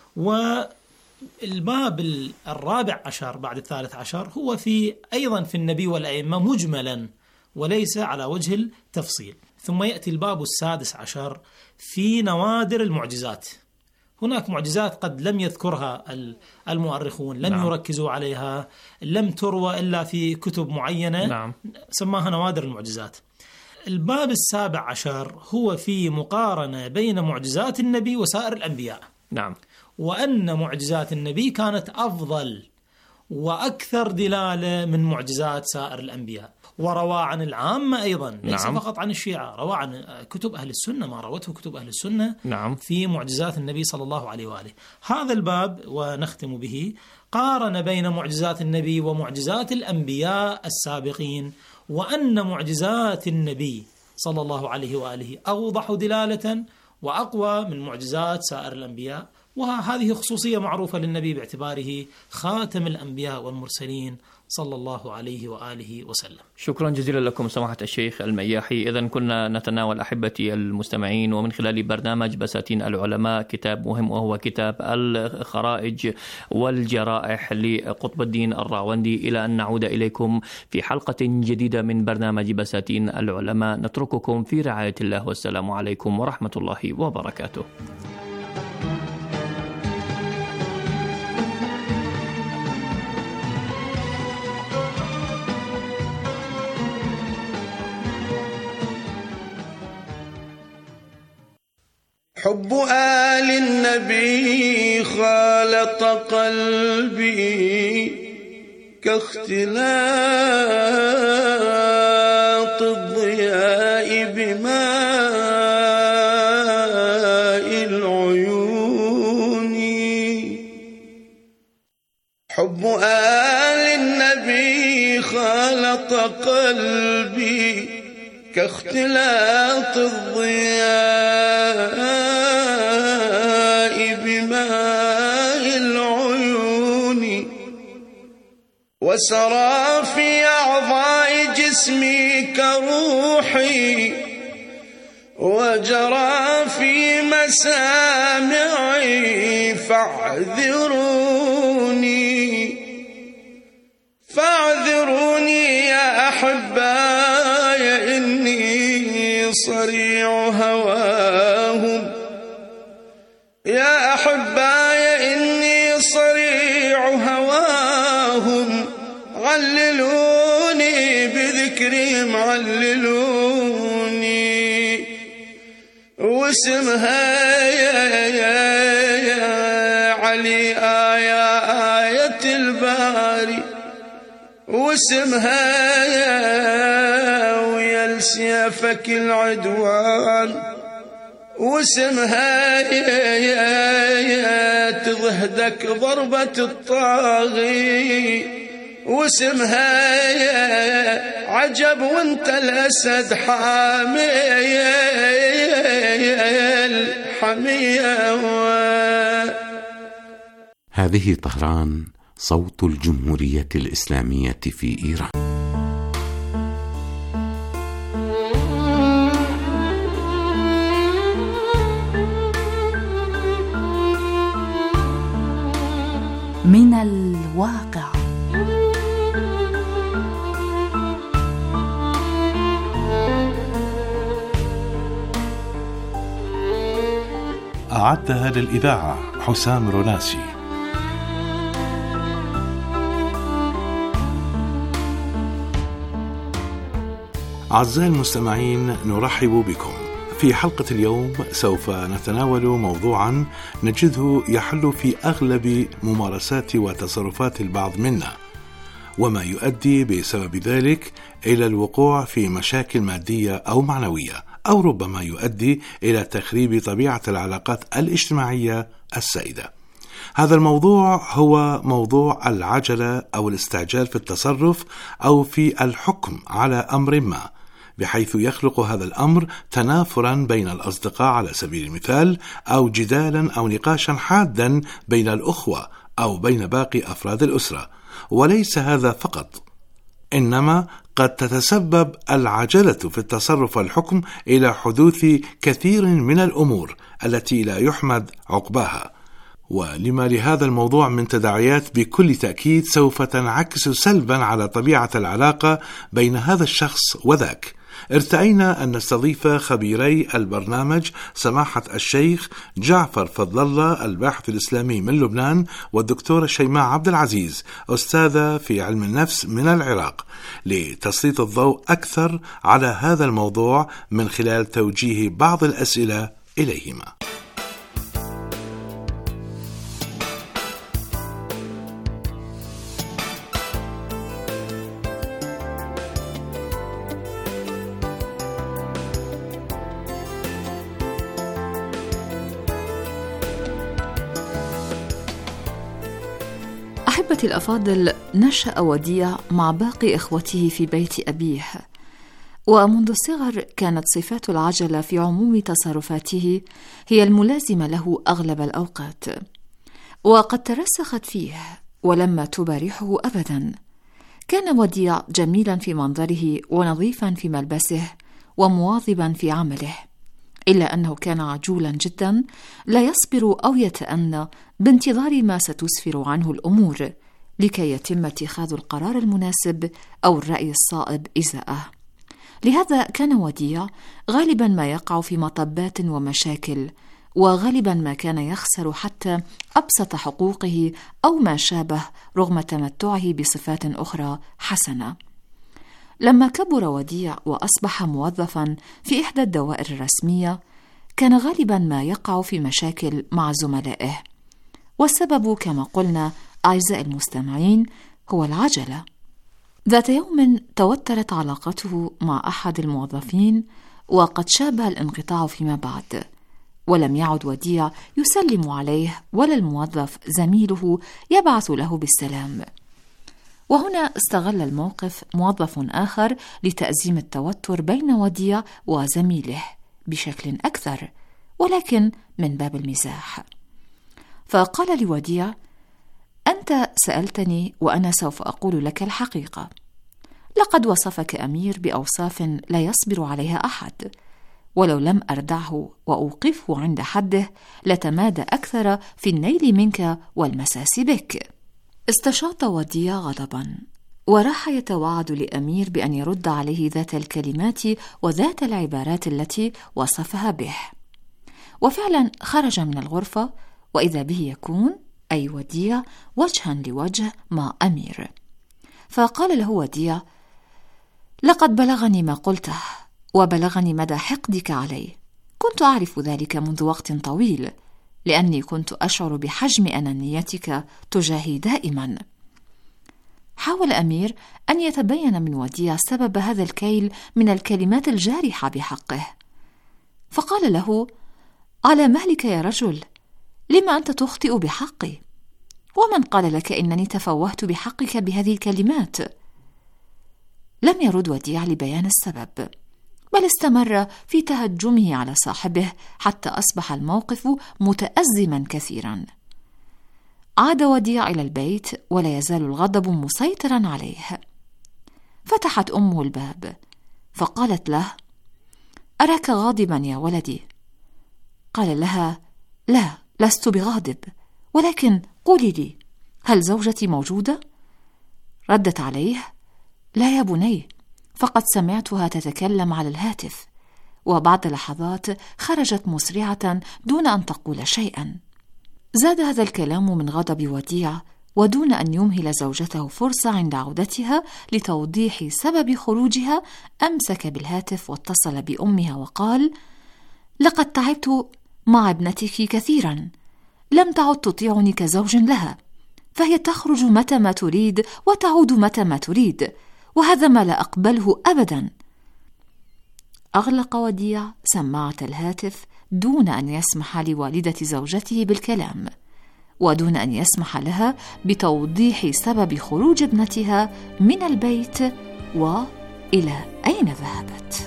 والباب الرابع عشر بعد الثالث عشر هو في أيضا في النبي والأئمة مجملا وليس على وجه التفصيل. ثم يأتي الباب السادس عشر في نوادر المعجزات. هناك معجزات قد لم يذكرها المؤرخون، لم نعم. يركزوا عليها، لم تروى إلا في كتب معينة نعم. سماها نوادر المعجزات. الباب السابع عشر هو في مقارنة بين معجزات النبي وسائر الأنبياء نعم. وأن معجزات النبي كانت أفضل وأكثر دلالة من معجزات سائر الأنبياء. وروى عن العامة أيضا ليس نعم. فقط عن الشيعة، روى عن كتب أهل السنة ما روته كتب أهل السنة نعم. في معجزات النبي صلى الله عليه وآله. هذا الباب ونختم به قارن بين معجزات النبي ومعجزات الأنبياء السابقين، وأن معجزات النبي صلى الله عليه وآله أوضح دلالة وأقوى من معجزات سائر الأنبياء. وهذه خصوصية معروفة للنبي باعتباره خاتم الأنبياء والمرسلين صلى الله عليه وآله وسلم. شكرا جزيلا لكم سماحة الشيخ المياحي. إذن كنا نتناول أحبتي المستمعين ومن خلال برنامج بساتين العلماء كتاب مهم، وهو كتاب الخرائج والجرائح لقطب الدين الراوندي. إلى أن نعود إليكم في حلقة جديدة من برنامج بساتين العلماء، نترككم في رعاية الله والسلام عليكم ورحمة الله وبركاته. حب آل النبي خالط قلبي كاختلاط الضياء بماء العيون. حب آل النبي خالط قلبي كاختلاط الضياء بماء العيون، وسرى في أعضاء جسمي كروحي، وجرى في مسامعي فاعذروني فاعذروني يا أحباي إني صريع هواهم، يا أحباي إني صريع هواهم، عللوني بذكرهم عللوني، واسمها يا علي آية آية الباري، واسمها ويا السيفك العدوان، واسمها تضهدك ضربة الطاغي، واسمها عجب وانت الأسد حامي الحمية. هذه طهران، صوت الجمهورية الإسلامية في إيران. من الواقع. أعدها للإذاعة حسام روناسي. أعزائي المستمعين، نرحب بكم. في حلقة اليوم سوف نتناول موضوعا نجده يحل في أغلب ممارسات وتصرفات البعض منا، وما يؤدي بسبب ذلك إلى الوقوع في مشاكل مادية أو معنوية، أو ربما يؤدي إلى تخريب طبيعة العلاقات الاجتماعية السائدة. هذا الموضوع هو موضوع العجلة أو الاستعجال في التصرف أو في الحكم على أمر ما، بحيث يخلق هذا الأمر تنافرا بين الأصدقاء على سبيل المثال، أو جدالا أو نقاشا حادا بين الأخوة أو بين باقي أفراد الأسرة. وليس هذا فقط، إنما قد تتسبب العجلة في التصرف والحكم إلى حدوث كثير من الأمور التي لا يحمد عقباها. ولما لهذا الموضوع من تداعيات بكل تأكيد سوف تنعكس سلبا على طبيعة العلاقة بين هذا الشخص وذاك. ارتأينا أن نستضيف خبيري البرنامج سماحة الشيخ جعفر فضل الله الباحث الإسلامي من لبنان، والدكتورة شيماء عبد العزيز أستاذة في علم النفس من العراق، لتسليط الضوء أكثر على هذا الموضوع من خلال توجيه بعض الأسئلة إليهما. أحبتي الأفاضل، نشأ وديع مع باقي إخوته في بيت أبيه، ومنذ الصغر كانت صفات العجلة في عموم تصرفاته هي الملازمة له أغلب الأوقات، وقد ترسخت فيه ولم تبارحه أبدا. كان وديع جميلا في منظره ونظيفا في ملبسه ومواظبا في عمله، إلا أنه كان عجولا جدا لا يصبر أو يتأنى بانتظار ما ستسفر عنه الأمور لكي يتم اتخاذ القرار المناسب أو الرأي الصائب إزاءه. لهذا كان وديع غالبا ما يقع في مطبات ومشاكل، وغالبا ما كان يخسر حتى أبسط حقوقه أو ما شابه رغم تمتعه بصفات أخرى حسنة. لما كبر وديع وأصبح موظفا في إحدى الدوائر الرسمية، كان غالبا ما يقع في مشاكل مع زملائه، والسبب كما قلنا أعزائي المستمعين هو العجلة. ذات يوم توترت علاقته مع أحد الموظفين، وقد شابه الانقطاع فيما بعد، ولم يعد وديع يسلم عليه ولا الموظف زميله يبعث له بالسلام. وهنا استغل الموقف موظف آخر لتأزيم التوتر بين وديع وزميله بشكل أكثر، ولكن من باب المزاح. فقال لوديع: أنت سألتني وأنا سوف أقول لك الحقيقة. لقد وصفك أمير بأوصاف لا يصبر عليها أحد، ولو لم أردعه وأوقفه عند حده لتمادى أكثر في النيل منك والمساس بك. استشاط وديع غضبا، وراح يتوعد لأمير بأن يرد عليه ذات الكلمات وذات العبارات التي وصفها به. وفعلا خرج من الغرفة، وإذا به يكون أي وديع وجها لوجه مع أمير. فقال له وديع: لقد بلغني ما قلته، وبلغني مدى حقدك علي. كنت أعرف ذلك منذ وقت طويل، لأني كنت أشعر بحجم أنانيتك تجاهي دائما. حاول أمير أن يتبين من وديع سبب هذا الكيل من الكلمات الجارحة بحقه، فقال له: على مهلك يا رجل، لما أنت تخطئ بحقي؟ ومن قال لك إنني تفوهت بحقك بهذه الكلمات؟ لم يرد وديع لبيان السبب، بل استمر في تهجمه على صاحبه حتى أصبح الموقف متأزما كثيرا. عاد وديع إلى البيت ولا يزال الغضب مسيطرا عليه. فتحت أمه الباب فقالت له: أراك غاضبا يا ولدي. قال لها: لا، لست بغاضب، ولكن قولي لي، هل زوجتي موجودة؟ ردت عليه: لا يا بني، فقد سمعتها تتكلم على الهاتف. وبعد لحظات خرجت مسرعة دون أن تقول شيئا. زاد هذا الكلام من غضب وديع، ودون أن يمهل زوجته فرصة عند عودتها لتوضيح سبب خروجها أمسك بالهاتف واتصل بأمها وقال: لقد تعبت مع ابنتك كثيرا، لم تعد تطيعني كزوج لها، فهي تخرج متى ما تريد وتعود متى ما تريد، وهذا ما لا أقبله أبدا. أغلق وديع سماعة الهاتف دون أن يسمح لوالدة زوجته بالكلام، ودون أن يسمح لها بتوضيح سبب خروج ابنتها من البيت وإلى أين ذهبت.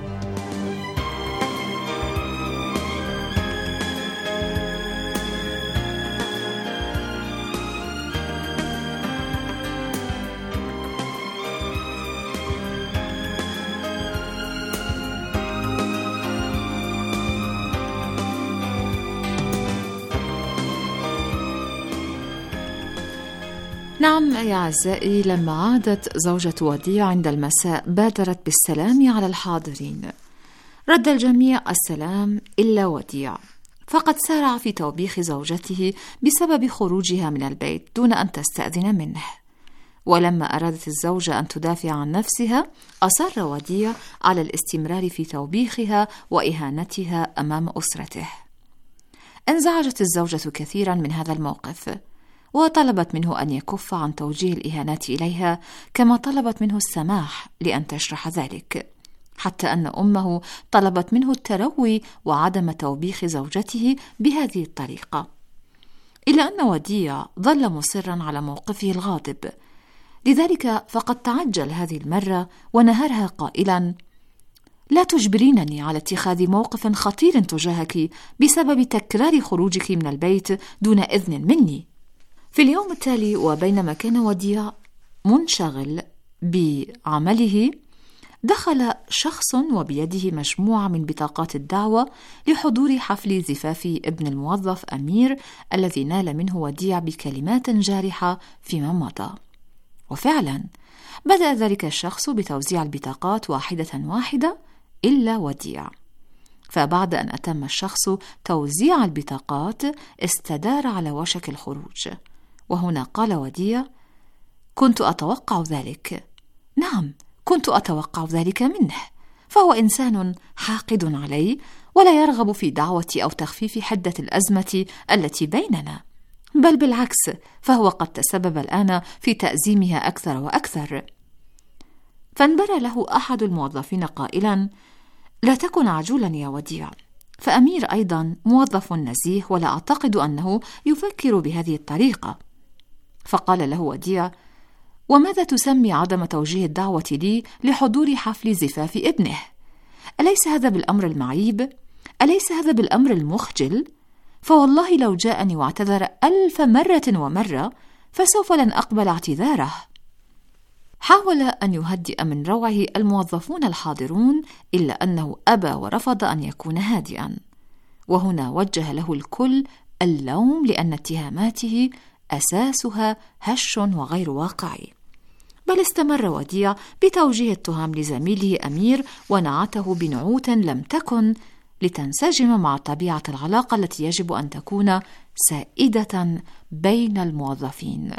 نعم يا أعزائي، لما عادت زوجة وديع عند المساء بادرت بالسلام على الحاضرين. رد الجميع السلام إلا وديع، فقد سارع في توبيخ زوجته بسبب خروجها من البيت دون أن تستأذن منه. ولما أرادت الزوجة أن تدافع عن نفسها، أصر وديع على الاستمرار في توبيخها وإهانتها أمام أسرته. انزعجت الزوجة كثيرا من هذا الموقف، وطلبت منه أن يكف عن توجيه الإهانات إليها، كما طلبت منه السماح لأن تشرح ذلك، حتى أن أمه طلبت منه التروي وعدم توبيخ زوجته بهذه الطريقة. إلا أن وديع ظل مصرا على موقفه الغاضب، لذلك فقد تعجل هذه المرة ونهرها قائلا: لا تجبرينني على اتخاذ موقف خطير تجاهك بسبب تكرار خروجك من البيت دون إذن مني. في اليوم التالي، وبينما كان وديع منشغل بعمله، دخل شخص وبيده مجموعة من بطاقات الدعوة لحضور حفل زفاف ابن الموظف أمير الذي نال منه وديع بكلمات جارحة فيما مضى. وفعلا بدأ ذلك الشخص بتوزيع البطاقات واحدة واحدة إلا وديع. فبعد أن أتم الشخص توزيع البطاقات استدار على وشك الخروج، وهنا قال وديع: كنت أتوقع ذلك. نعم، كنت أتوقع ذلك منه، فهو إنسان حاقد علي ولا يرغب في دعوة أو تخفيف حدة الأزمة التي بيننا، بل بالعكس، فهو قد تسبب الآن في تأزيمها أكثر وأكثر. فانبرى له أحد الموظفين قائلا: لا تكن عجولا يا وديع، فأمير أيضا موظف نزيه، ولا أعتقد أنه يفكر بهذه الطريقة. فقال له وديع: وماذا تسمي عدم توجيه الدعوة لي لحضور حفل زفاف ابنه؟ أليس هذا بالأمر المعيب؟ أليس هذا بالأمر المخجل؟ فوالله لو جاءني واعتذر ألف مرة ومرة فسوف لن أقبل اعتذاره. حاول أن يهدئ من روعه الموظفون الحاضرون، إلا أنه أبى ورفض أن يكون هادئا، وهنا وجه له الكل اللوم، لأن اتهاماته أساسها هش وغير واقعي. بل استمر وديع بتوجيه التهم لزميله أمير، ونعته بنعوت لم تكن لتنسجم مع طبيعة العلاقة التي يجب أن تكون سائدة بين الموظفين.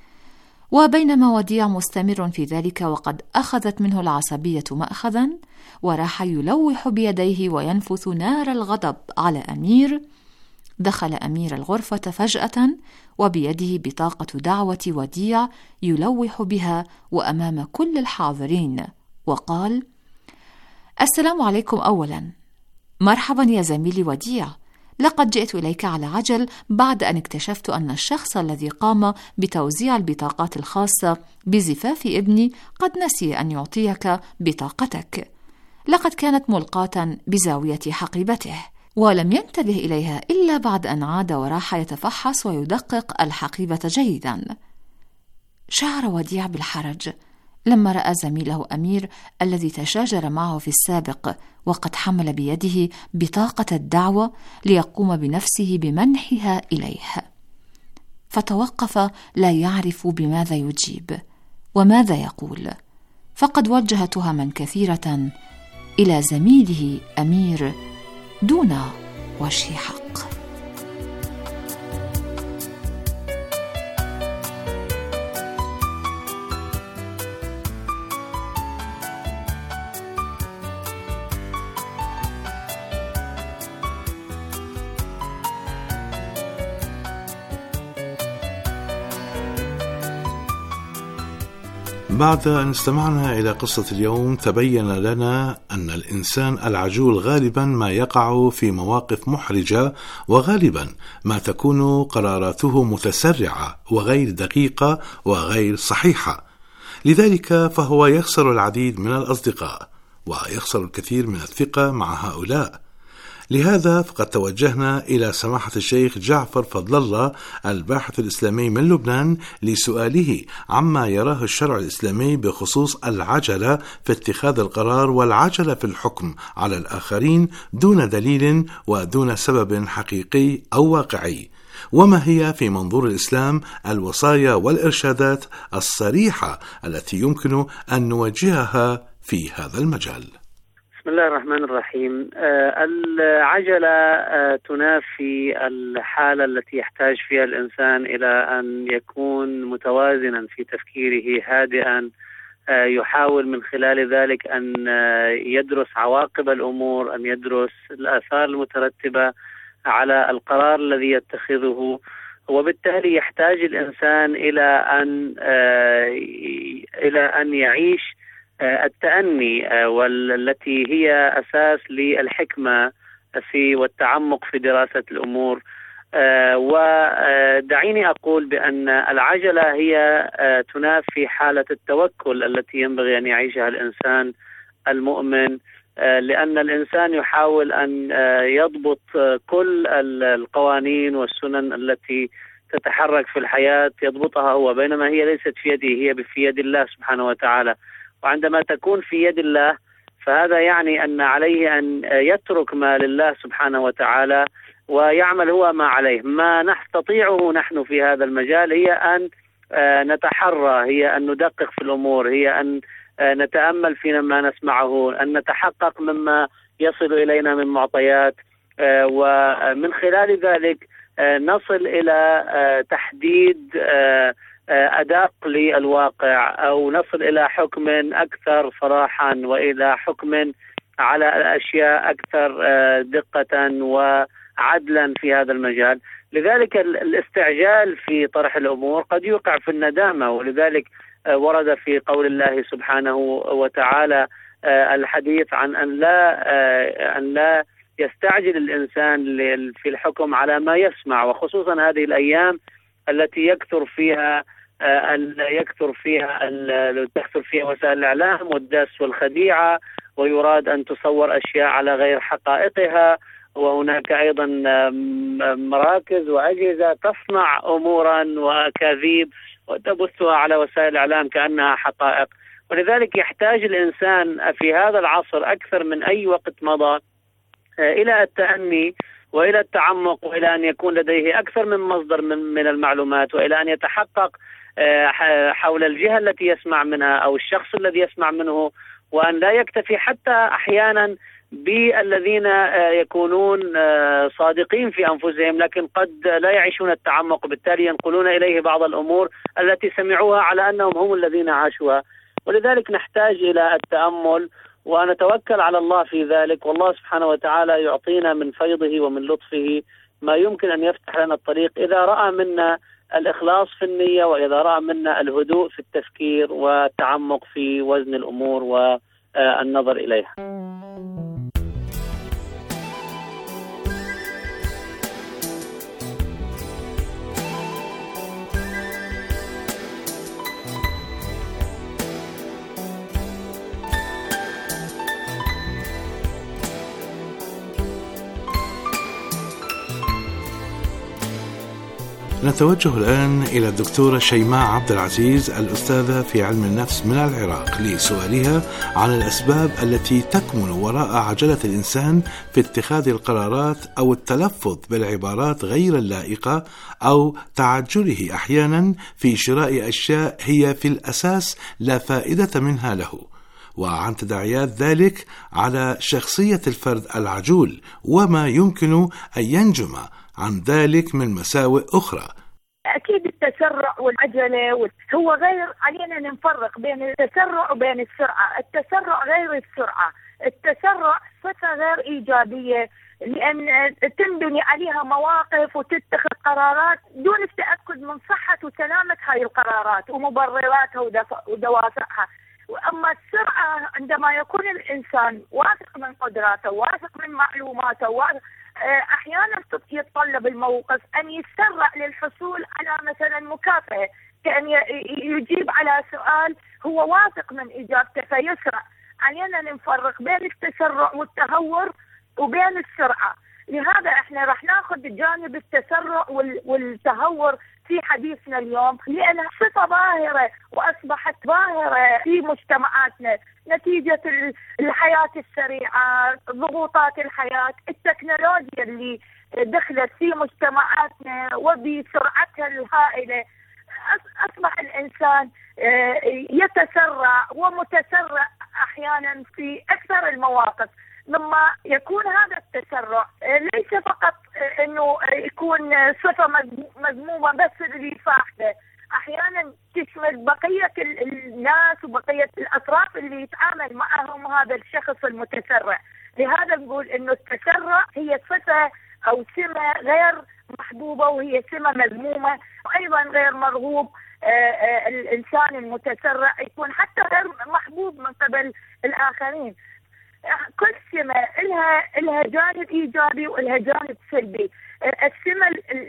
وبينما وديع مستمر في ذلك وقد أخذت منه العصبية مأخذا، وراح يلوح بيديه وينفث نار الغضب على أمير، دخل أمير الغرفة فجأة وبيده بطاقة دعوة وديع يلوح بها وأمام كل الحاضرين، وقال: السلام عليكم. أولا مرحبا يا زميلي وديع، لقد جئت إليك على عجل بعد أن اكتشفت أن الشخص الذي قام بتوزيع البطاقات الخاصة بزفاف ابني قد نسي أن يعطيك بطاقتك. لقد كانت ملقاة بزاوية حقيبته، ولم ينتبه إليها إلا بعد أن عاد وراح يتفحص ويدقق الحقيبة جيدا. شعر وديع بالحرج لما رأى زميله أمير الذي تشاجر معه في السابق وقد حمل بيده بطاقة الدعوة ليقوم بنفسه بمنحها إليه، فتوقف لا يعرف بماذا يجيب وماذا يقول، فقد وجه تهما كثيرة إلى زميله أمير دون وجه حق. بعد أن استمعنا إلى قصة اليوم، تبين لنا أن الإنسان العجول غالبا ما يقع في مواقف محرجة، وغالبا ما تكون قراراته متسرعة وغير دقيقة وغير صحيحة، لذلك فهو يخسر العديد من الأصدقاء ويخسر الكثير من الثقة مع هؤلاء. لهذا فقد توجهنا إلى سماحة الشيخ جعفر فضل الله الباحث الإسلامي من لبنان لسؤاله عما يراه الشرع الإسلامي بخصوص العجلة في اتخاذ القرار والعجلة في الحكم على الآخرين دون دليل ودون سبب حقيقي أو واقعي، وما هي في منظور الإسلام الوصايا والإرشادات الصريحة التي يمكن أن نوجهها في هذا المجال. بسم الله الرحمن الرحيم. آه العجلة آه تنافي الحالة التي يحتاج فيها الإنسان إلى أن يكون متوازنا في تفكيره، هادئا، آه يحاول من خلال ذلك أن آه يدرس عواقب الأمور، أن يدرس الآثار المترتبة على القرار الذي يتخذه، وبالتالي يحتاج الإنسان إلى أن آه إلى أن يعيش التأني والتي هي أساس للحكمة في والتعمق في دراسة الأمور. ودعيني أقول بأن العجلة هي تنافي حالة التوكل التي ينبغي أن يعيشها الإنسان المؤمن، لأن الإنسان يحاول أن يضبط كل القوانين والسنن التي تتحرك في الحياة، يضبطها هو، بينما هي ليست في يده، هي في يد الله سبحانه وتعالى. وعندما تكون في يد الله فهذا يعني أن عليه أن يترك ما لله سبحانه وتعالى ويعمل هو ما عليه. ما نستطيعه نحن في هذا المجال هي أن نتحرى، هي أن ندقق في الأمور، هي أن نتأمل في ما نسمعه، أن نتحقق مما يصل إلينا من معطيات، ومن خلال ذلك نصل إلى تحديد أداء للواقع، أو نصل إلى حكم أكثر صراحا وإلى حكم على الأشياء أكثر دقة وعدلا في هذا المجال. لذلك الاستعجال في طرح الأمور قد يوقع في الندامة، ولذلك ورد في قول الله سبحانه وتعالى الحديث عن أن لا أن لا يستعجل الإنسان في الحكم على ما يسمع، وخصوصا هذه الأيام التي يكثر فيها يكثر فيها تكثر فيها وسائل الإعلام والدس والخديعة، ويراد أن تصور أشياء على غير حقائقها، وهناك أيضا مراكز وأجهزة تصنع أمورا وأكاذيب وتبثها على وسائل الإعلام كأنها حقائق. ولذلك يحتاج الإنسان في هذا العصر أكثر من أي وقت مضى إلى التأني وإلى التعمق، وإلى أن يكون لديه أكثر من مصدر من, من المعلومات، وإلى أن يتحقق حول الجهة التي يسمع منها أو الشخص الذي يسمع منه، وأن لا يكتفي حتى أحيانا بالذين يكونون صادقين في أنفسهم لكن قد لا يعيشون التعمق، بالتالي ينقلون إليه بعض الأمور التي سمعوها على أنهم هم الذين عاشوها. ولذلك نحتاج إلى التأمل ونتوكل على الله في ذلك، والله سبحانه وتعالى يعطينا من فيضه ومن لطفه ما يمكن أن يفتح لنا الطريق إذا رأى منا الإخلاص في النية، وإذا رأى منا الهدوء في التفكير والتعمق في وزن الأمور والنظر إليها. نتوجه الآن إلى الدكتورة شيماء عبد العزيز الأستاذة في علم النفس من العراق لسؤالها عن الأسباب التي تكمن وراء عجلة الإنسان في اتخاذ القرارات أو التلفظ بالعبارات غير اللائقة أو تعجله أحيانا في شراء أشياء هي في الأساس لا فائدة منها له، وعن تداعيات ذلك على شخصية الفرد العجول وما يمكن أن ينجم عن ذلك من مساوئ أخرى. أكيد التسرع والعجلة هو غير، علينا نفرق بين التسرع وبين السرعة. التسرع غير السرعة، التسرع صفة غير إيجابية لأن تنبني عليها مواقف وتتخذ قرارات دون التأكد من صحة وسلامة هاي القرارات ومبرراتها ودوافعها. وأما السرعة عندما يكون الإنسان واثق من قدراته، واثق من معلوماته، واثق أحيانا يتطلب الموقف أن يسرع للحصول على مثلا مكافأة، كأن يجيب على سؤال هو واثق من إجابته فيسرع. علينا نفرق بين التسرع والتهور وبين السرعة. لهذا احنا راح ناخذ جانب التسرع والتهور في حديثنا اليوم، لأنها صفة ظاهرة وأصبحت ظاهرة في مجتمعاتنا نتيجة الحياة السريعة، ضغوطات الحياة، التكنولوجيا اللي دخلت في مجتمعاتنا وبسرعتها الهائلة. أصبح الإنسان يتسرع ومتسرع أحيانا في أكثر المواقف، مما يكون هذا التسرع ليس فقط انه يكون صفة مذمومة بس اللي فاحته، احيانا تشمل بقية الناس وبقية الاطراف اللي يتعامل معهم هذا الشخص المتسرع. لهذا نقول انه التسرع هي صفة او سمة غير محبوبة، وهي سمة مذمومة، وايضا غير مرغوب. الانسان المتسرع يكون حتى غير محبوب من قبل الاخرين. كل سمة لها لها جانب إيجابي ولها جانب سلبي. السمة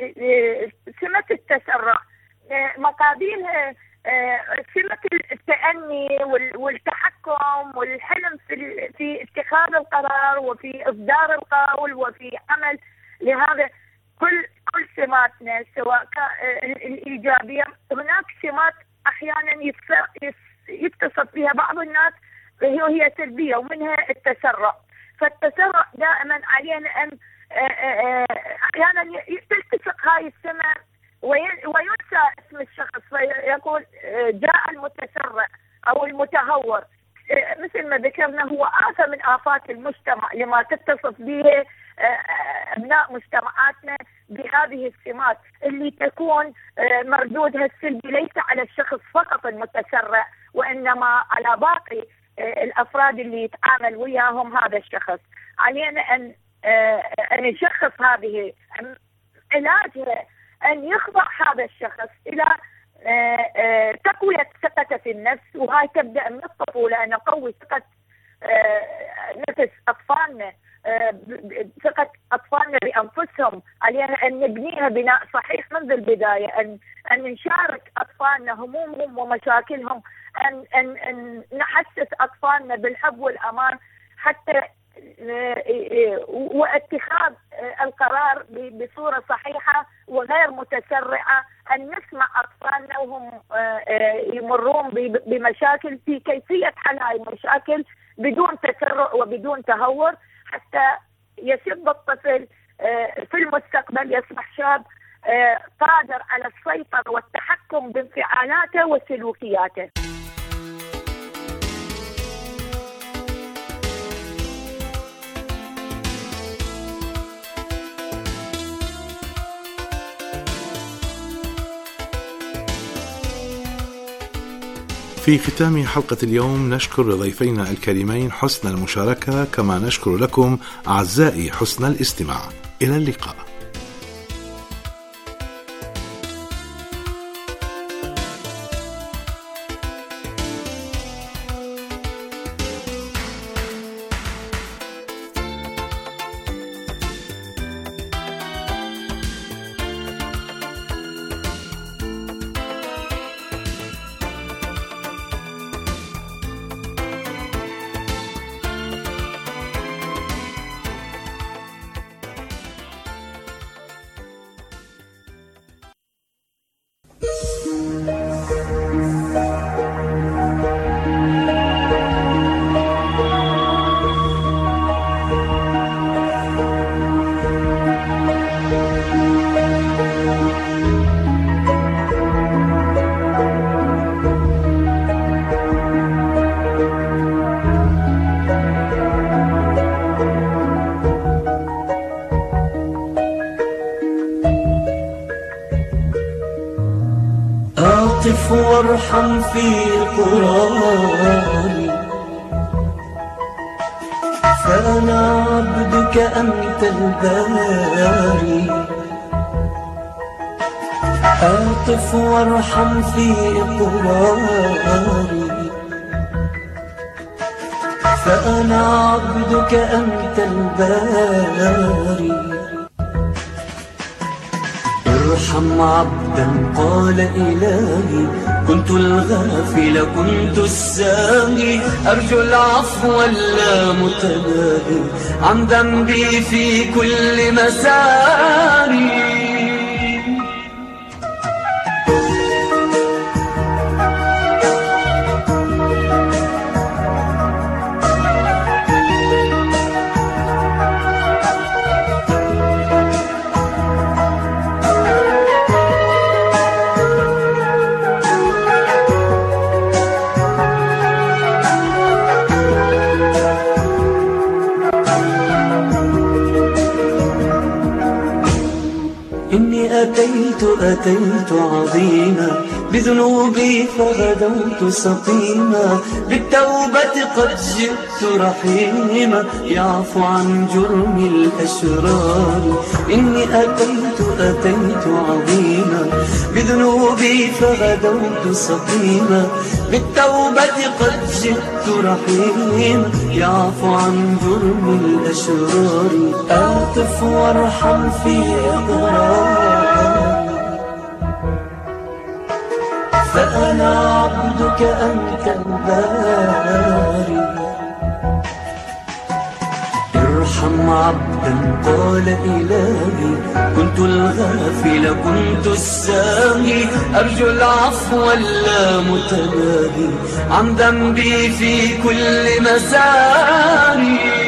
سمة التسرع مقابلها سمة التأني والتحكم والحلم في في اتخاذ القرار وفي إصدار القول وفي عمل. لهذا كل كل سماتنا سواء الإيجابية، هناك سمات أحيانا يتصف بها بعض الناس وهي سلبية، ومنها التسرع. فالتسرع دائما علينا أن أحيانا تلتصق هاي السمة وينسى اسم الشخص، فيقول جاء المتسرع أو المتهور. مثل ما ذكرنا هو آفة من آفات المجتمع لما تتصف به أبناء مجتمعاتنا بهذه السمات اللي تكون مردودها السلبي ليس على الشخص فقط المتسرع، وإنما على باقي الأفراد اللي يتعامل وياهم هذا الشخص. علينا أن أن نشخص هذه علاجها، أن يخضع هذا الشخص إلى تقوية ثقته في النفس، وهاي تبدأ من الطفولة، أن نقوي ثقة نفس أطفالنا، ثقة أطفالنا بأنفسهم. علينا أن نبنيها بناء صحيح منذ البداية، أن أن نشارك أطفالنا همومهم ومشاكلهم، أن أن أن نحسس أطفالنا بالحب والأمان، حتى واتخاذ القرار بصورة صحيحة وغير متسرعة، أن نسمع أطفالنا وهم يمرون بمشاكل في كيفية حل هاي المشاكل بدون تسرع وبدون تهور، حتى يشب الطفل في المستقبل، يصبح شاب قادر على السيطرة والتحكم بانفعالاته وسلوكياته. في ختام حلقة اليوم نشكر ضيفينا الكريمين حسن المشاركة، كما نشكر لكم أعزائي حسن الاستماع. إلى اللقاء. أعطف وارحم في قراري، فأنا عبدك أنت الباري. أعطف وارحم في قراري، فأنا عبدك أنت الباري. ارحم عبدا قال إلهي، كنت الغافل كنت الساهي، أرجو العفو اللامتناهي عن ذنبي في كل مساري. أتيت أتيت عظيما بذنوبي فغدوت سقيما، بالتوبة قد جئت رحيما يعفو عن جرم الأشرار. إني أتيت أتيت عظيما بذنوبي فغدوت سقيما، بالتوبة قد جئت رحيما يعفو عن جرم الأشرار. أعطف وارحم في إقراري، فأنا عبدك أنت الباري. ارحم عبدا قال إلهي، كنت الغافل كنت الساهي، أرجو العفو اللامتناهي عن ذنبي في كل مساري.